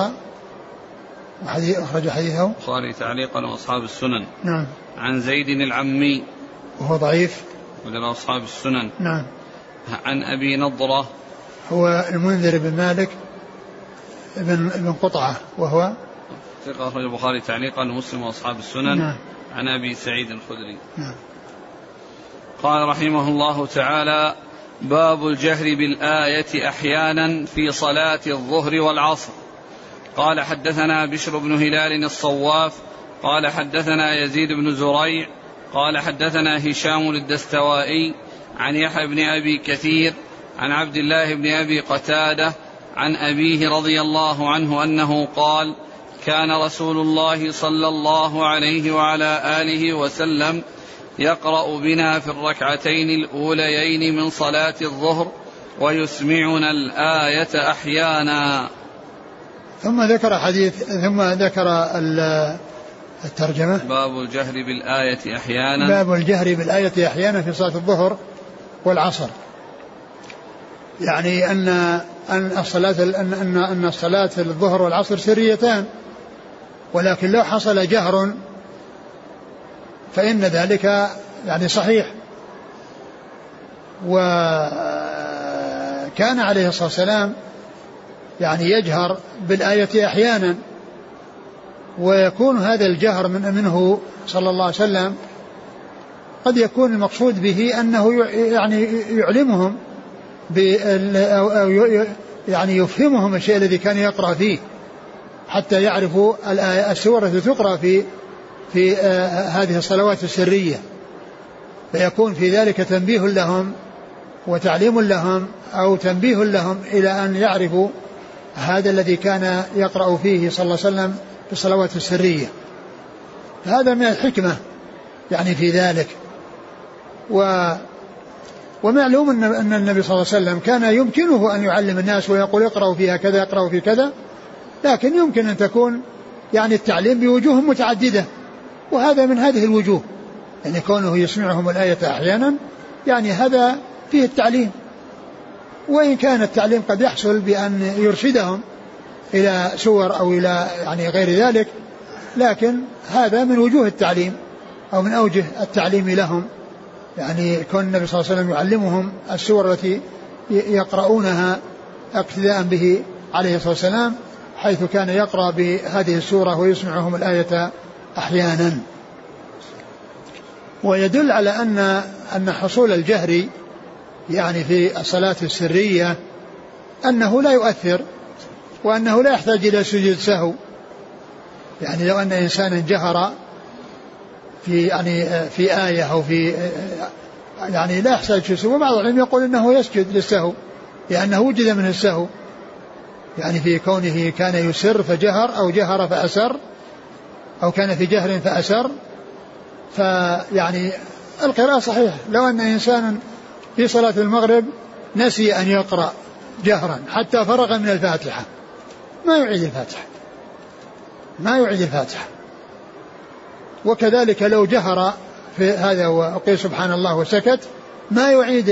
أخرج حديثه البخاري تعليقا وأصحاب السنن. نعم. عن زيد العمي وهو ضعيف ولنا أصحاب السنن. نعم. عن أبي نضرة هو المنذر بن مالك ابن قطعة وهو ثقة أخرج البخاري تعليقا ومسلم وأصحاب السنن. نعم. عن أبي سعيد الخدري. نعم. قال رحمه الله تعالى: باب الجهر بالآية أحيانا في صلاة الظهر والعصر. قال حدثنا بشر بن هلال الصواف قال حدثنا يزيد بن زريع قال حدثنا هشام الدستوائي عن يحيى بن أبي كثير عن عبد الله بن أبي قتادة عن أبيه رضي الله عنه أنه قال: كان رسول الله صلى الله عليه وعلى آله وسلم يقرأ بنا في الركعتين الأوليين من صلاة الظهر ويسمعنا الآية أحيانا. ثم ذكر الترجمة. باب الجهر بالآية أحيانا. باب الجهر بالآية أحيانا في صلاة الظهر والعصر. يعني أن الصلاة الظهر والعصر سريتان، ولكن لو حصل جهر فإن ذلك يعني صحيح. وكان عليه الصلاة والسلام يعني يجهر بالآية أحيانا، ويكون هذا الجهر منه صلى الله عليه وسلم قد يكون المقصود به أنه يعني يعلمهم أو يعني يفهمهم الشيء الذي كان يقرأ فيه حتى يعرفوا السورة التي تقرأ في هذه الصلوات السرية، فيكون في ذلك تنبيه لهم وتعليم لهم أو تنبيه لهم إلى أن يعرفوا هذا الذي كان يقرأ فيه صلى الله عليه وسلم في الصلوات السرية. هذا من الحكمة يعني في ذلك. ومعلوم أن النبي صلى الله عليه وسلم كان يمكنه أن يعلم الناس ويقول اقرأوا فيها كذا اقرأوا في كذا، لكن يمكن أن تكون يعني التعليم بوجوه متعددة، وهذا من هذه الوجوه، يعني كونه يسمعهم الآية أحيانا يعني هذا فيه التعليم، وإن كان التعليم قد يحصل بأن يرشدهم إلى سور أو إلى يعني غير ذلك، لكن هذا من وجوه التعليم أو من أوجه التعليم لهم، يعني كون النبي صلى الله عليه وسلم يعلمهم السور التي يقرؤونها اقتداء به عليه الصلاة والسلام، حيث كان يقرأ بهذه السورة ويسمعهم الآية أحيانا. ويدل على أن حصول الجهر يعني في الصلاة السرية أنه لا يؤثر، وأنه لا يحتاج إلى سجود سهو. يعني لو أن إنسانا جهر في آية أو في يعني لا يحتاج سهو، وبعض العلم يقول إنه يسجد للسهو لأنه وجد منه السهو، يعني في كونه كان يسر فجهر أو جهر فأسر أو كان في جهر فأسر، فيعني القراءة صحيح. لو أن إنسانا في صلاة المغرب نسي أن يقرأ جهرا حتى فرغ من الفاتحة ما يعيد الفاتحة، وكذلك لو جهر في هذا وقيل سبحان الله وسكت ما يعيد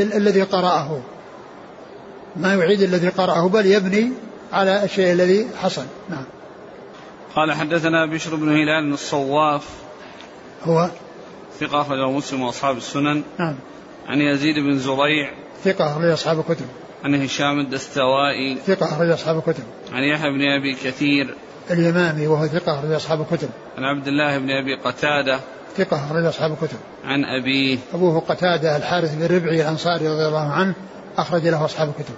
الذي قرأه بل يبني على الشيء الذي حصل. نعم. قال حدثنا بشر بن هلال الصواف هو ثقة أخرجه مسلم وأصحاب السنن. نعم. عن يزيد بن زريع ثقة أخرج أصحاب الكتب. عن هشام الدستوائي ثقة أخرج أصحاب الكتب. عن يحيى بن أبي كثير اليمامي وهو ثقة أخرج أصحاب الكتب. عن عبد الله بن أبي قتادة ثقة أخرج أصحاب الكتب. عن أبيه أبوه قتادة الحارث بن ربعي الأنصاري رضي الله عنه أخرج له أصحاب الكتب.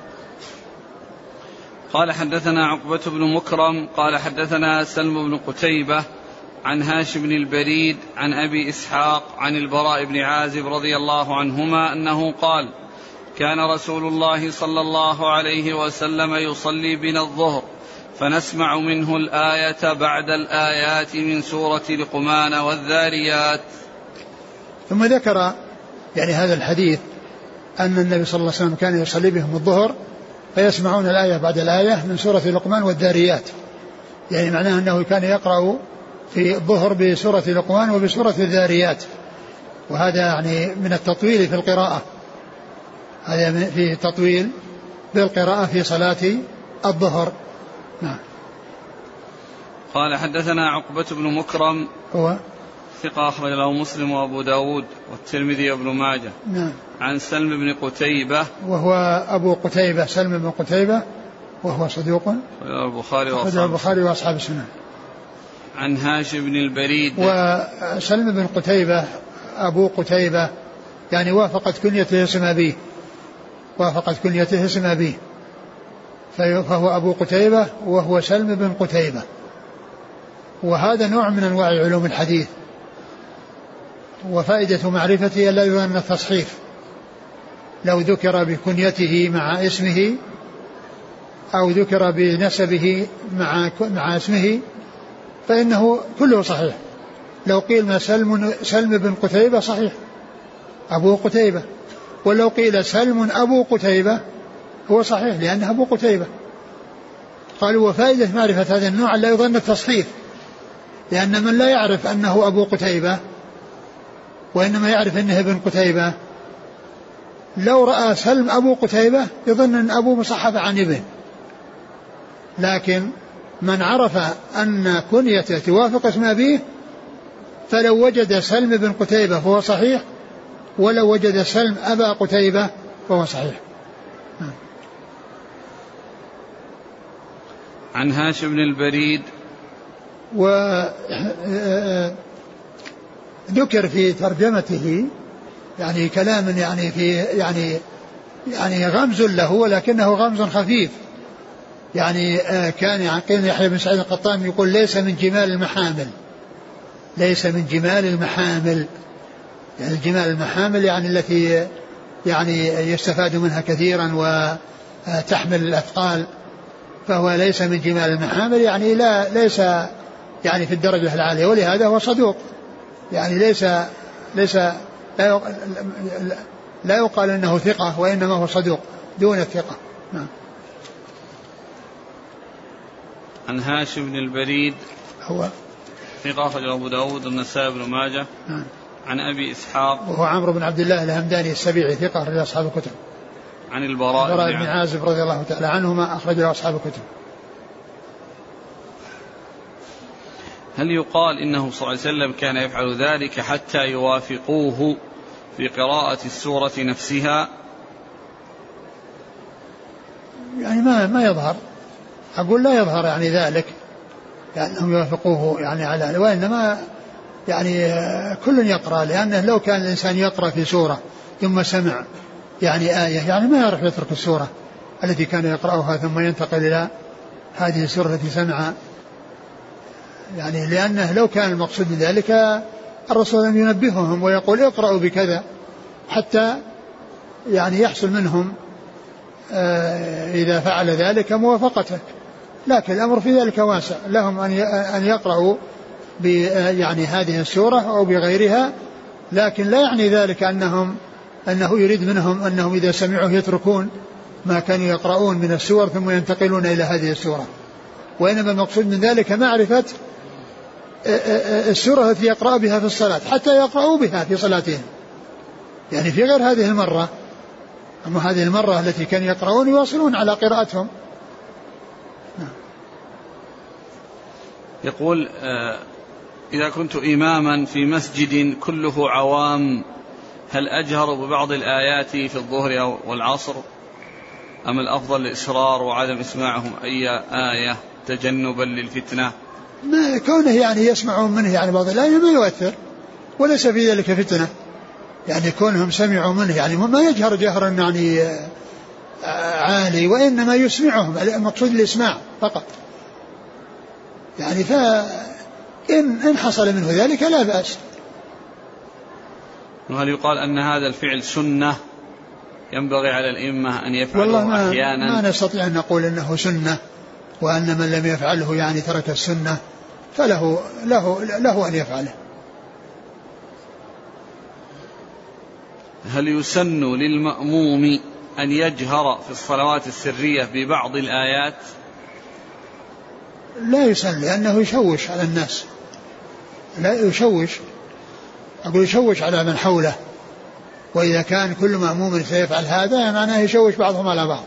قال حدثنا عقبة بن مكرم قال حدثنا سلم بن قتيبة عن هاشم بن البريد عن أبي إسحاق عن البراء بن عازب رضي الله عنهما أنه قال: كان رسول الله صلى الله عليه وسلم يصلي بنا الظهر فنسمع منه الآية بعد الآيات من سورة لقمان والذاريات. ثم ذكر يعني هذا الحديث أن النبي صلى الله عليه وسلم كان يصلي بهم الظهر فيسمعون الآية بعد الآية من سورة لقمان والذاريات، يعني معناه أنه كان يقرأ في الظهر بسورة لقمان وبسورة الذاريات، وهذا يعني من التطويل في القراءة، هذا في تطويل بالقراءة في صلاة الظهر. نعم. قال حدثنا عقبة بن مكرم هو ثقة أخرج له مسلم وأبو داود والترمذي وابن ماجه. نعم. عن سلم بن قتيبة وهو أبو قتيبة سلم بن قتيبة وهو صدوق البخاري وأصحاب السنن. عن هاشم بن البريد. وسلم بن قتيبة أبو قتيبة يعني وافقت كنيته اسم أبيه فهو أبو قتيبة وهو سلم بن قتيبة. وهذا نوع من أنواع علوم الحديث، وفائدة معرفته لا يظن التصحيف، لو ذكر بكنيته مع اسمه أو ذكر بنسبه مع اسمه فإنه كله صحيح. لو قيل ما سلم بن قتيبة صحيح أبو قتيبة، ولو قيل سلم أبو قتيبة هو صحيح لأنه أبو قتيبة. قالوا وفائدة معرفة هذا النوع لا يظن التصحيف، لأن من لا يعرف أنه أبو قتيبة وإنما يعرف أنه ابن قتيبة لو رأى سلم أبو قتيبة يظن أن أبو مصحف عن ابن، لكن من عرف أن كنيته توافق اسم أبيه فلو وجد سلم بن قتيبة فهو صحيح، ولو وجد سلم أبا قتيبة فهو صحيح. عن هاشم بن البريد. وذكر في ترجمته يعني كلام يعني في يعني غمز له ولكنه غمز خفيف، يعني كان يعقل يحيى بن سعيد القطان يقول ليس من جمال المحامل، يعني الجمال المحامل يعني التي يعني يستفاد منها كثيرا وتحمل الأثقال، فهو ليس من جمال المحامل يعني ليس يعني في الدرجة العالية، ولهذا هو صدوق، يعني ليس لا يقال انه ثقة وإنما هو صدوق دون الثقة. عن هاشم بن البريد هو ثقة أخرج أبو داود والنسائي بن ماجه. عن أبي إسحاق وهو عمرو بن عبد الله الهمداني السبيعي ثقة أخرج أصحاب الكتب. عن البراء بن عازب رضي الله تعالى عنهما أخرج أصحاب الكتب. هل يقال إنه صلى الله عليه وسلم كان يفعل ذلك حتى يوافقوه في قراءة السورة نفسها؟ يعني ما يظهر، أقول لا يظهر يعني ذلك يعني أنهم يوافقوه يعني على، وإنما يعني كل يقرأ، لأنه لو كان الإنسان يقرأ في سورة ثم سمع يعني آية يعني ما يعرف يترك السورة التي كان يقرأها ثم ينتقل إلى هذه السورة التي سمع، يعني لأنه لو كان المقصود بذلك الرسول لم ينبههم ويقول اقرأوا بكذا حتى يعني يحصل منهم إذا فعل ذلك موافقته، لكن الأمر في ذلك واسع لهم أن يقرأوا يعني هذه السورة أو بغيرها، لكن لا يعني ذلك أنه يريد منهم أنهم إذا سمعوا يتركون ما كانوا يقرؤون من السور ثم ينتقلون إلى هذه السورة، وإنما المقصود من ذلك معرفة السورة التي يقرأ بها في الصلاة حتى يقرأوا بها في صلاتهم، يعني في غير هذه المرة، أما هذه المرة التي كانوا يقرؤون يواصلون على قراءتهم. يقول إذا كنت إماما في مسجد كله عوام هل أجهر ببعض الآيات في الظهر والعصر أم الأفضل الإصرار وعدم إسماعهم أي آية تجنبا للفتنة؟ ما كونه يعني يسمعون منه يعني بعض الآية ما يؤثر وليس في ذلك فتنة، يعني كونهم سمعوا منه يعني ما يجهر جهرا يعني عالي، وإنما يسمعهم المقصود الإسماع فقط، يعني فإن حصل منه ذلك لا بأس. وهل يقال أن هذا الفعل سنة ينبغي على الأئمة أن يفعلوه أحيانا؟ ما نستطيع أن نقول أنه سنة، وأن من لم يفعله يعني ترك السنة، فله له أن يفعله. هل يسن للمأموم أن يجهر في الصلوات السرية ببعض الآيات؟ لا يسن، لأنه يشوش على الناس، لا يشوش، أقول يشوش على من حوله، وإذا كان كل مأموم سيفعل هذا معناه يشوش بعضهم على بعض.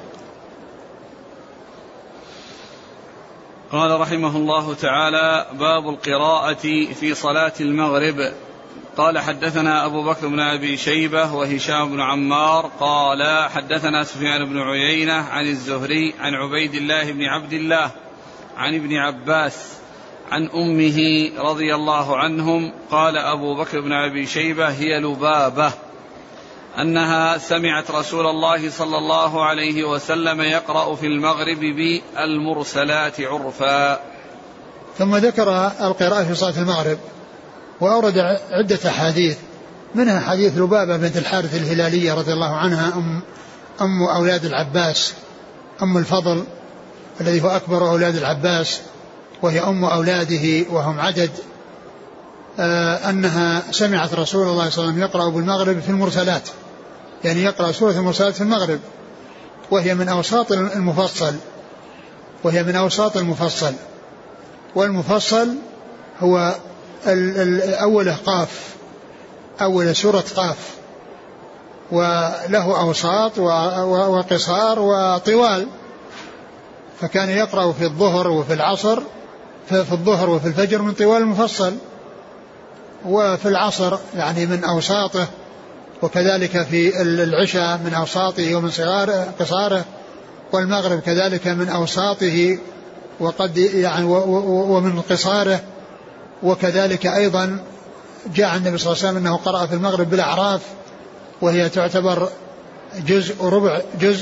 قال رحمه الله تعالى: باب القراءة في صلاة المغرب. قال حدثنا أبو بكر بن أبي شيبة وهشام بن عمار قال حدثنا سفيان بن عيينة عن الزهري عن عبيد الله بن عبد الله عن ابن عباس عن أمه رضي الله عنهم. قال أبو بكر بن أبي شيبة: هي لبابة، أنها سمعت رسول الله صلى الله عليه وسلم يقرأ في المغرب بالمرسلات عرفا. ثم ذكر القراءة في صلاة المغرب وأورد عدة أحاديث، منها حديث لبابة بنت الحارث الهلالية رضي الله عنها أم أولاد العباس، أم الفضل الذي هو أكبر أولاد العباس، وهي أم أولاده وهم عدد، أنها سمعت رسول الله صلى الله عليه وسلم يقرأ بالمغرب في المرسلات، يعني يقرأ سورة المرسلات في المغرب، وهي من أوساط المفصل، والمفصل هو أوله قاف، أول سورة قاف، وله أوساط وقصار وطوال، فكان يقرأ في الظهر وفي العصر، في الظهر وفي الفجر من طوال المفصل، وفي العصر يعني من أوساطه، وكذلك في العشاء من أوساطه ومن قصاره، والمغرب كذلك من أوساطه وقد يعني ومن قصاره. وكذلك أيضا جاء النبي صلى الله عليه وسلم أنه قرأ في المغرب بالأعراف، وهي تعتبر جزء وربع جزء.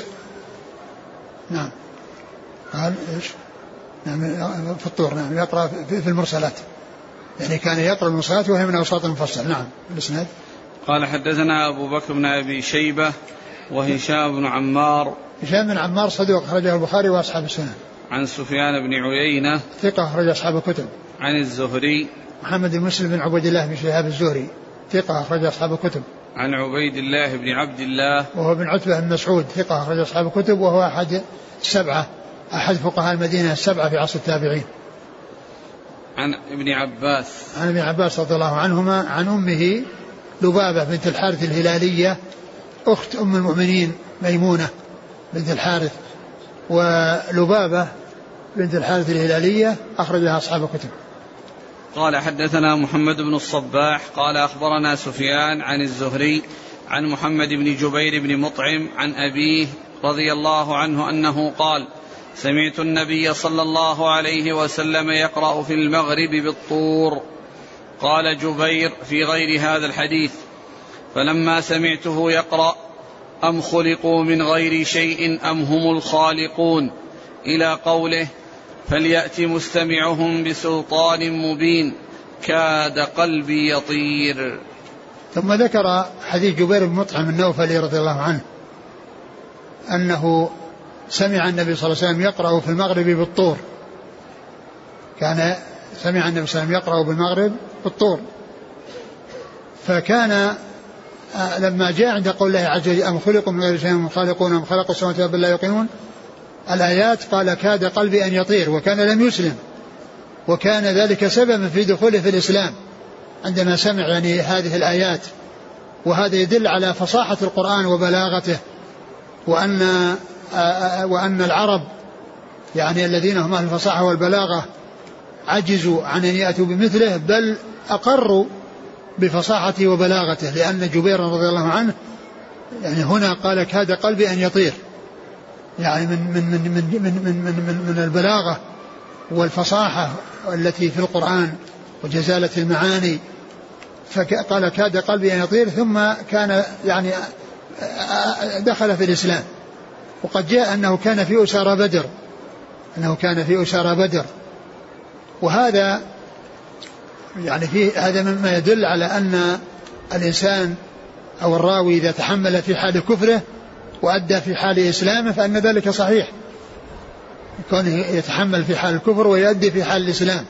نعم قال إيش؟ نعم في الطور. نعم يقرأ في المرسلات، يعني كان يقرأ المرسلات وهي من أوساط المفصل. نعم الإسناد. قال حدثنا أبو بكر بن أبي شيبة وهشام بن عمار. هشام بن عمار صدوق أخرجه البخاري وأصحاب السنن. عن سفيان بن عيينة ثقة أخرج أصحاب الكتب. عن الزهري محمد بن مسلم بن عبيد الله بن شهاب الزهري ثقة أخرج أصحاب الكتب. عن عبيد الله بن عبد الله وهو بن عتبة بن مسعود ثقة أخرج أصحاب الكتب، وهو أحد فقهاء المدينة السبعة في عصر التابعين. عن ابن عباس رضي الله عنهما عن أمه لبابة بنت الحارث الهلالية أخت أم المؤمنين ميمونة بنت الحارث، ولبابة بنت الحارث الهلالية أخرجها أصحاب الكتب. قال حدثنا محمد بن الصباح قال أخبرنا سفيان عن الزهري عن محمد بن جبير بن مطعم عن أبيه رضي الله عنه أنه قال: سمعت النبي صلى الله عليه وسلم يقرأ في المغرب بالطور. قال جبير في غير هذا الحديث: فلما سمعته يقرأ: أم خلقوا من غير شيء أم هم الخالقون، إلى قوله: فليأت مستمعهم بسلطان مبين، كاد قلبي يطير. ثم ذكر حديث جبير بن مطعم النوفلي رضي الله عنه أنه سمع النبي صلى الله عليه وسلم يقرأ في المغرب بالطور، كان سمع النبي صلى الله عليه وسلم يقرأ بالمغرب بالطور، فكان لما جاء عند قول الله عز وجل: أم خلقوا من غير شيء أم خالقون أم خلقوا السماوات والأرض لا يوقنون، الآيات قال: كاد قلبي أن يطير، وكان لم يسلم، وكان ذلك سببا في دخوله في الإسلام عندما سمع يعني هذه الآيات. وهذا يدل على فصاحة القرآن وبلاغته، وأن العرب يعني الذين هم أهل الفصاحة والبلاغة عجزوا عن أن يأتوا بمثله، بل أقروا بفصاحته وبلاغته، لأن جبير رضي الله عنه يعني هنا قال: كاد قلبي أن يطير، يعني من البلاغة والفصاحة التي في القرآن وجزالة المعاني، فقال: كاد قلبي أن يطير، ثم كان يعني دخل في الإسلام. وقد جاء أنه كان في أسارى بدر، وهذا يعني هذا مما يدل على أن الإنسان أو الراوي إذا تحمل في حال كفره وأدى في حال إسلامه فأن ذلك صحيح، يكون يتحمل في حال الكفر ويؤدي في حال الإسلام،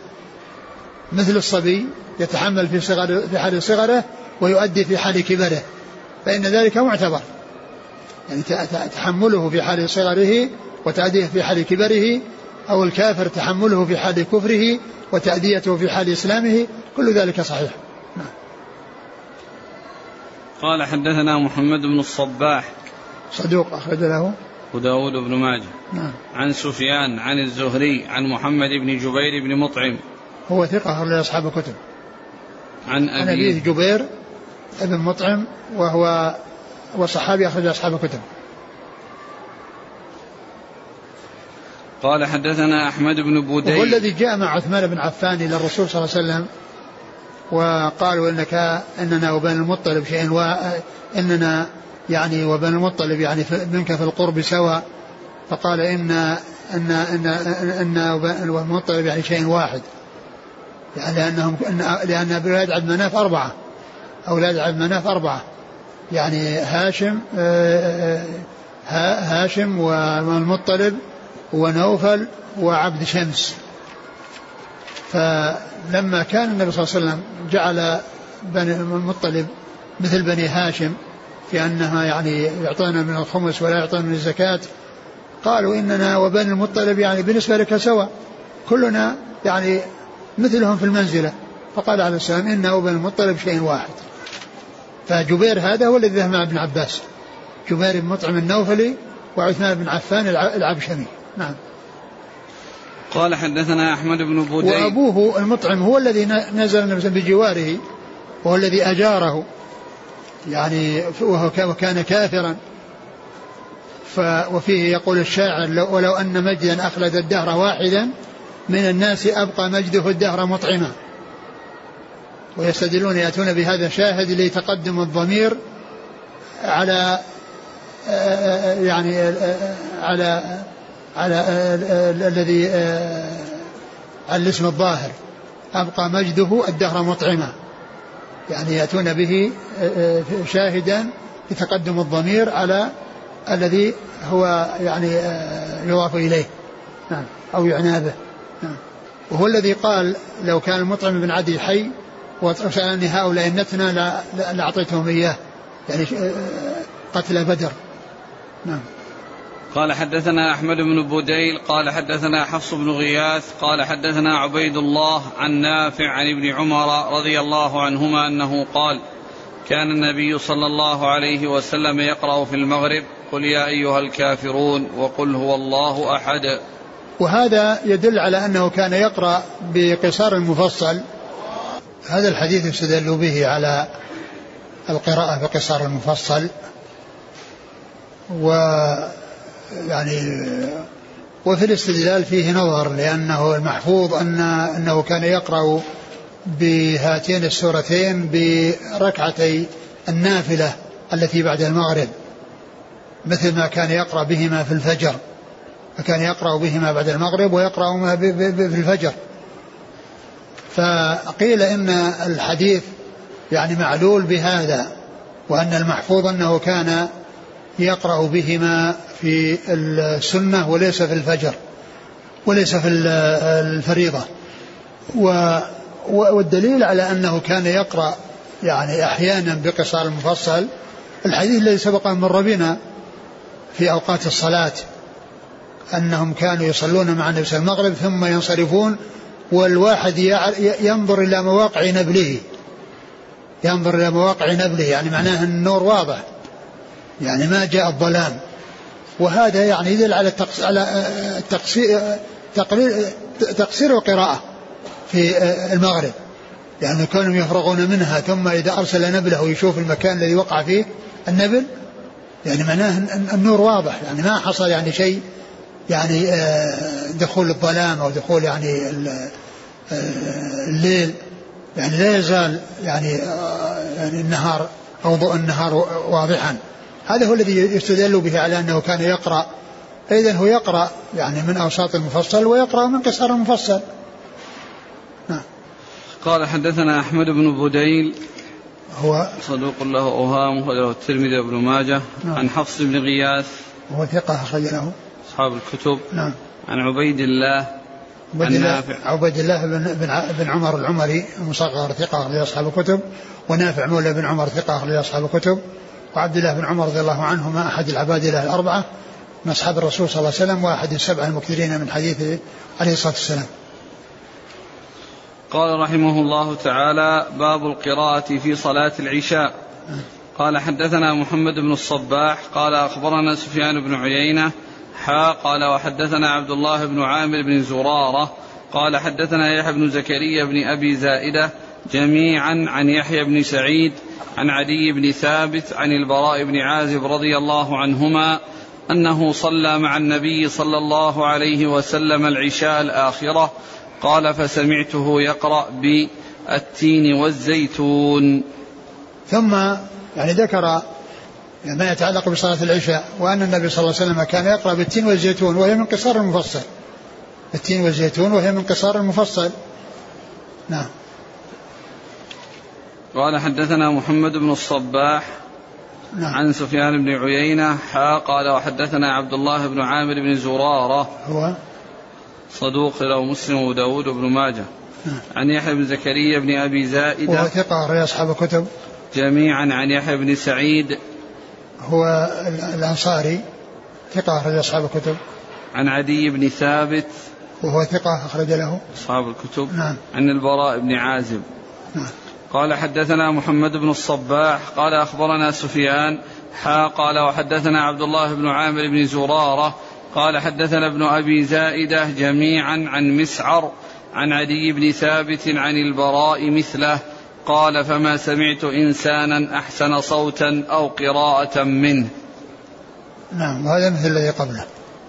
مثل الصبي يتحمل في حال صغره ويؤدي في حال كبره، فإن ذلك معتبر، يعني تحمله في حال صغره وتأديته في حال كبره، أو الكافر تحمله في حال كفره وتأديته في حال إسلامه، كل ذلك صحيح. قال حدثنا محمد بن الصباح صدوق أخرج له وداود بن ماجه. عن سفيان عن الزهري عن محمد بن جبير بن مطعم هو ثقة أخرج أصحاب الكتب. عن أبيه جبير بن مطعم وهو وصحابي أخرج أصحاب الكتب. قال حدثنا أحمد بن بودي وهو الذي جاء مع عثمان بن عفان إلى الرسول صلى الله عليه وسلم وقالوا إننا وبن المطلب شيء، إننا يعني وبن المطلب يعني منك في القرب سواء، فقال إن وبن المطلب يعني شيء واحد، يعني لأن أولاد عبد مناف 4، أولاد عبد مناف 4، يعني هاشم والمطلب ونوفل وعبد شمس. فلما كان النبي صلى الله عليه وسلم جعل بني المطلب مثل بني هاشم في أنها يعني يعطونا من الخمس ولا يعطونا من الزكاة، قالوا إننا وبني المطلب يعني بالنسبة لك سواء، كلنا يعني مثلهم في المنزلة. فقال عليه السلام إن وبني المطلب شيء واحد. فجبير هذا هو الذي ذهب مع ابن عباس، جبير بن مطعم النوفلي وعثمان بن عفان العبشمي. نعم. قال حدثنا أحمد بن بودي وأبوه المطعم هو الذي نزل بجواره وهو الذي أجاره، يعني وكان كافرا. وفيه يقول الشاعر ولو أن مجدا أخلد الدهر واحدا من الناس أبقى مجده الدهر مطعما. ويستدلون يأتون بهذا شاهد لتقدم الضمير على يعني على الذي على الاسم الظاهر، أبقى مجده الدهر مطعما، يعني يأتون به شاهدا لتقدم الضمير على الذي هو يعني يضاف إليه أو يعنى به. وهو الذي قال لو كان المطعم بن عدي حي وسألني هؤلاء النتنى لأعطيتهم إياه، يعني قتل بدر. نعم. قال حدثنا أحمد بن بوديل قال حدثنا حفص بن غياث قال حدثنا عبيد الله عن نافع عن ابن عمر رضي الله عنهما أنه قال كان النبي صلى الله عليه وسلم يقرأ في المغرب قل يا أيها الكافرون وقل هو الله أحد. وهذا يدل على أنه كان يقرأ بقصار المفصل. هذا الحديث يستدل به على القراءة بقصار المفصل، وفي الاستدلال فيه نظر، لأنه المحفوظ أنه كان يقرأ بهاتين السورتين بركعتي النافلة التي بعد المغرب، مثل ما كان يقرأ بهما في الفجر، فكان يقرأ بهما بعد المغرب ويقرأ في الفجر. فقيل إن الحديث يعني معلول بهذا، وأن المحفوظ أنه كان يقرأ بهما في السنة وليس في الفجر وليس في الفريضة. والدليل على أنه كان يقرأ يعني أحيانا بقصار المفصل الحديث الذي سبق أن مر بنا في أوقات الصلاة، أنهم كانوا يصلون مع النبي صلى الله عليه وسلم المغرب ثم ينصرفون، والواحد ينظر إلى مواقع نبله، ينظر إلى مواقع نبله، يعني معناه أن النور واضح، يعني ما جاء الظلام. وهذا يعني يدل على تقصير القراءة في المغرب، لأنه يعني كانوا يفرغون منها ثم إذا أرسل نبله ويشوف المكان الذي وقع فيه النبل، يعني معناه النور واضح، يعني ما حصل يعني شيء يعني دخول الظلام أو دخول يعني الليل، يعني لا يزال يعني النهار أو ضوء النهار واضحا. هذا هو الذي يستدل به على أنه كان يقرأ. إذن هو يقرأ يعني من أوساط المفصل ويقرأ من قصار المفصل. قال حدثنا أحمد بن بديل هو صدوق له أوهام وله الترمذي وابن ماجه. عن حفص بن غياث وهو ثقة أخرج له أصحاب الكتب. نعم. عن عبيد الله عبيد الله بن عمر العمري المصغر ثقة أخرج أصحاب الكتب، ونافع مولى بن عمر ثقة أخرج أصحاب الكتب، وعبد الله بن عمر رضي الله عنهما أحد العبادلة الأربعة من أصحاب الرسول صلى الله عليه وسلم وأحد السبعة المكثرين من حديثه عليه الصلاة والسلام. قال رحمه الله تعالى: باب القراءة في صلاة العشاء. قال حدثنا محمد بن الصباح قال أخبرنا سفيان بن عيينة قال وحدثنا عبد الله بن عامر بن زرارة قال حدثنا يحيى بن زكريا بن أبي زائدة جميعا عن يحيى بن سعيد عن عدي بن ثابت عن البراء بن عازب رضي الله عنهما أنه صلى مع النبي صلى الله عليه وسلم العشاء الآخرة قال فسمعته يقرأ بالتين والزيتون. ثم يعني ذكر ما يتعلق بصلاة العشاء وأن النبي صلى الله عليه وسلم كان يقرأ بالتين والزيتون وهي من قصار المفصل. التين والزيتون وهي من قصار المفصل. نعم. قال حدثنا محمد بن الصباح نعم. عن سفيان بن عيينة قال وحدثنا عبد الله بن عامر بن زرارة هو صدوق له مسلم وداود بن ماجه. نعم. عن يحيى بن زكريا بن أبي زائدة وهو ثقة أخرج أصحاب الكتب جميعا عن يحيى بن سعيد هو الأنصاري ثقة أخرج أصحاب الكتب عن عدي بن ثابت وهو ثقة أخرج له أصحاب الكتب. نعم. عن البراء بن عازب. نعم. قال حدثنا محمد بن الصباح قال أخبرنا سفيان قال وحدثنا عبد الله بن عامر بن زرارة قال حدثنا ابن أبي زائدة جميعا عن مسعر عن عدي بن ثابت عن البراء مثله قال فما سمعت إنسانا أحسن صوتا أو قراءة منه. نعم. وهذا مثل الذي قبله.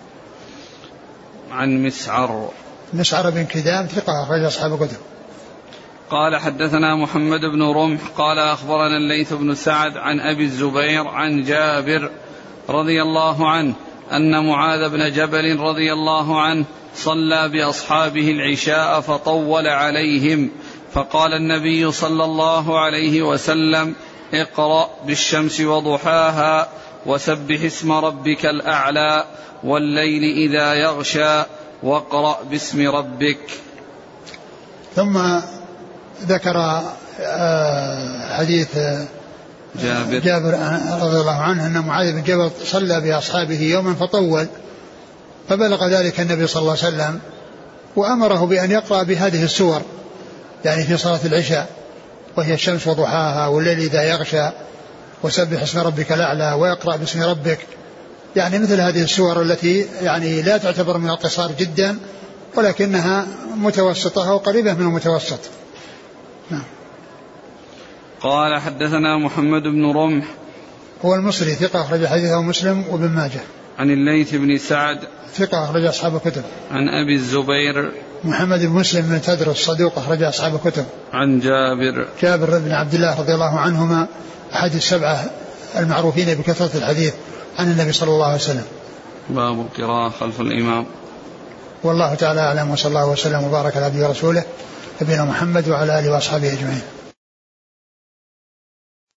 عن مسعر بن كدام ثقة أخرج أصحاب الكتب. قال حدثنا محمد بن رمح قال أخبرنا الليث بن سعد عن أبي الزبير عن جابر رضي الله عنه أن معاذ بن جبل رضي الله عنه صلى بأصحابه العشاء فطول عليهم فقال النبي صلى الله عليه وسلم اقرأ بالشمس وضحاها وسبح اسم ربك الأعلى والليل إذا يغشى واقرأ باسم ربك. ثم ذكر حديث جابر رضي الله عنه أن معاذ بن جبل صلى بأصحابه يوما فطول فبلغ ذلك النبي صلى الله عليه وسلم وأمره بأن يقرأ بهذه السور يعني في صلاة العشاء وهي الشمس وضحاها والليل إذا يغشى وسبح اسم ربك الأعلى ويقرأ باسم ربك يعني مثل هذه السور التي يعني لا تعتبر من القصار جدا ولكنها متوسطة أو قريبة من المتوسط. نعم. قال حدثنا محمد بن رمح هو المصري ثقة أخرج حديثه مسلم وابن ماجه. عن الليث بن سعد ثقة أخرج أصحاب الكتب. عن أبي الزبير محمد بن مسلم بن تدرس صدوق أخرج أصحاب الكتب. عن جابر بن عبد الله رضي الله عنهما أحد السبعة المعروفين بكثرة الحديث عن النبي صلى الله عليه وسلم. باب القراءة خلف الإمام. والله تعالى أعلم وصلى الله وسلم وبارك على عبده ورسوله نبينا محمد وعلى آله وأصحابه أجمعين.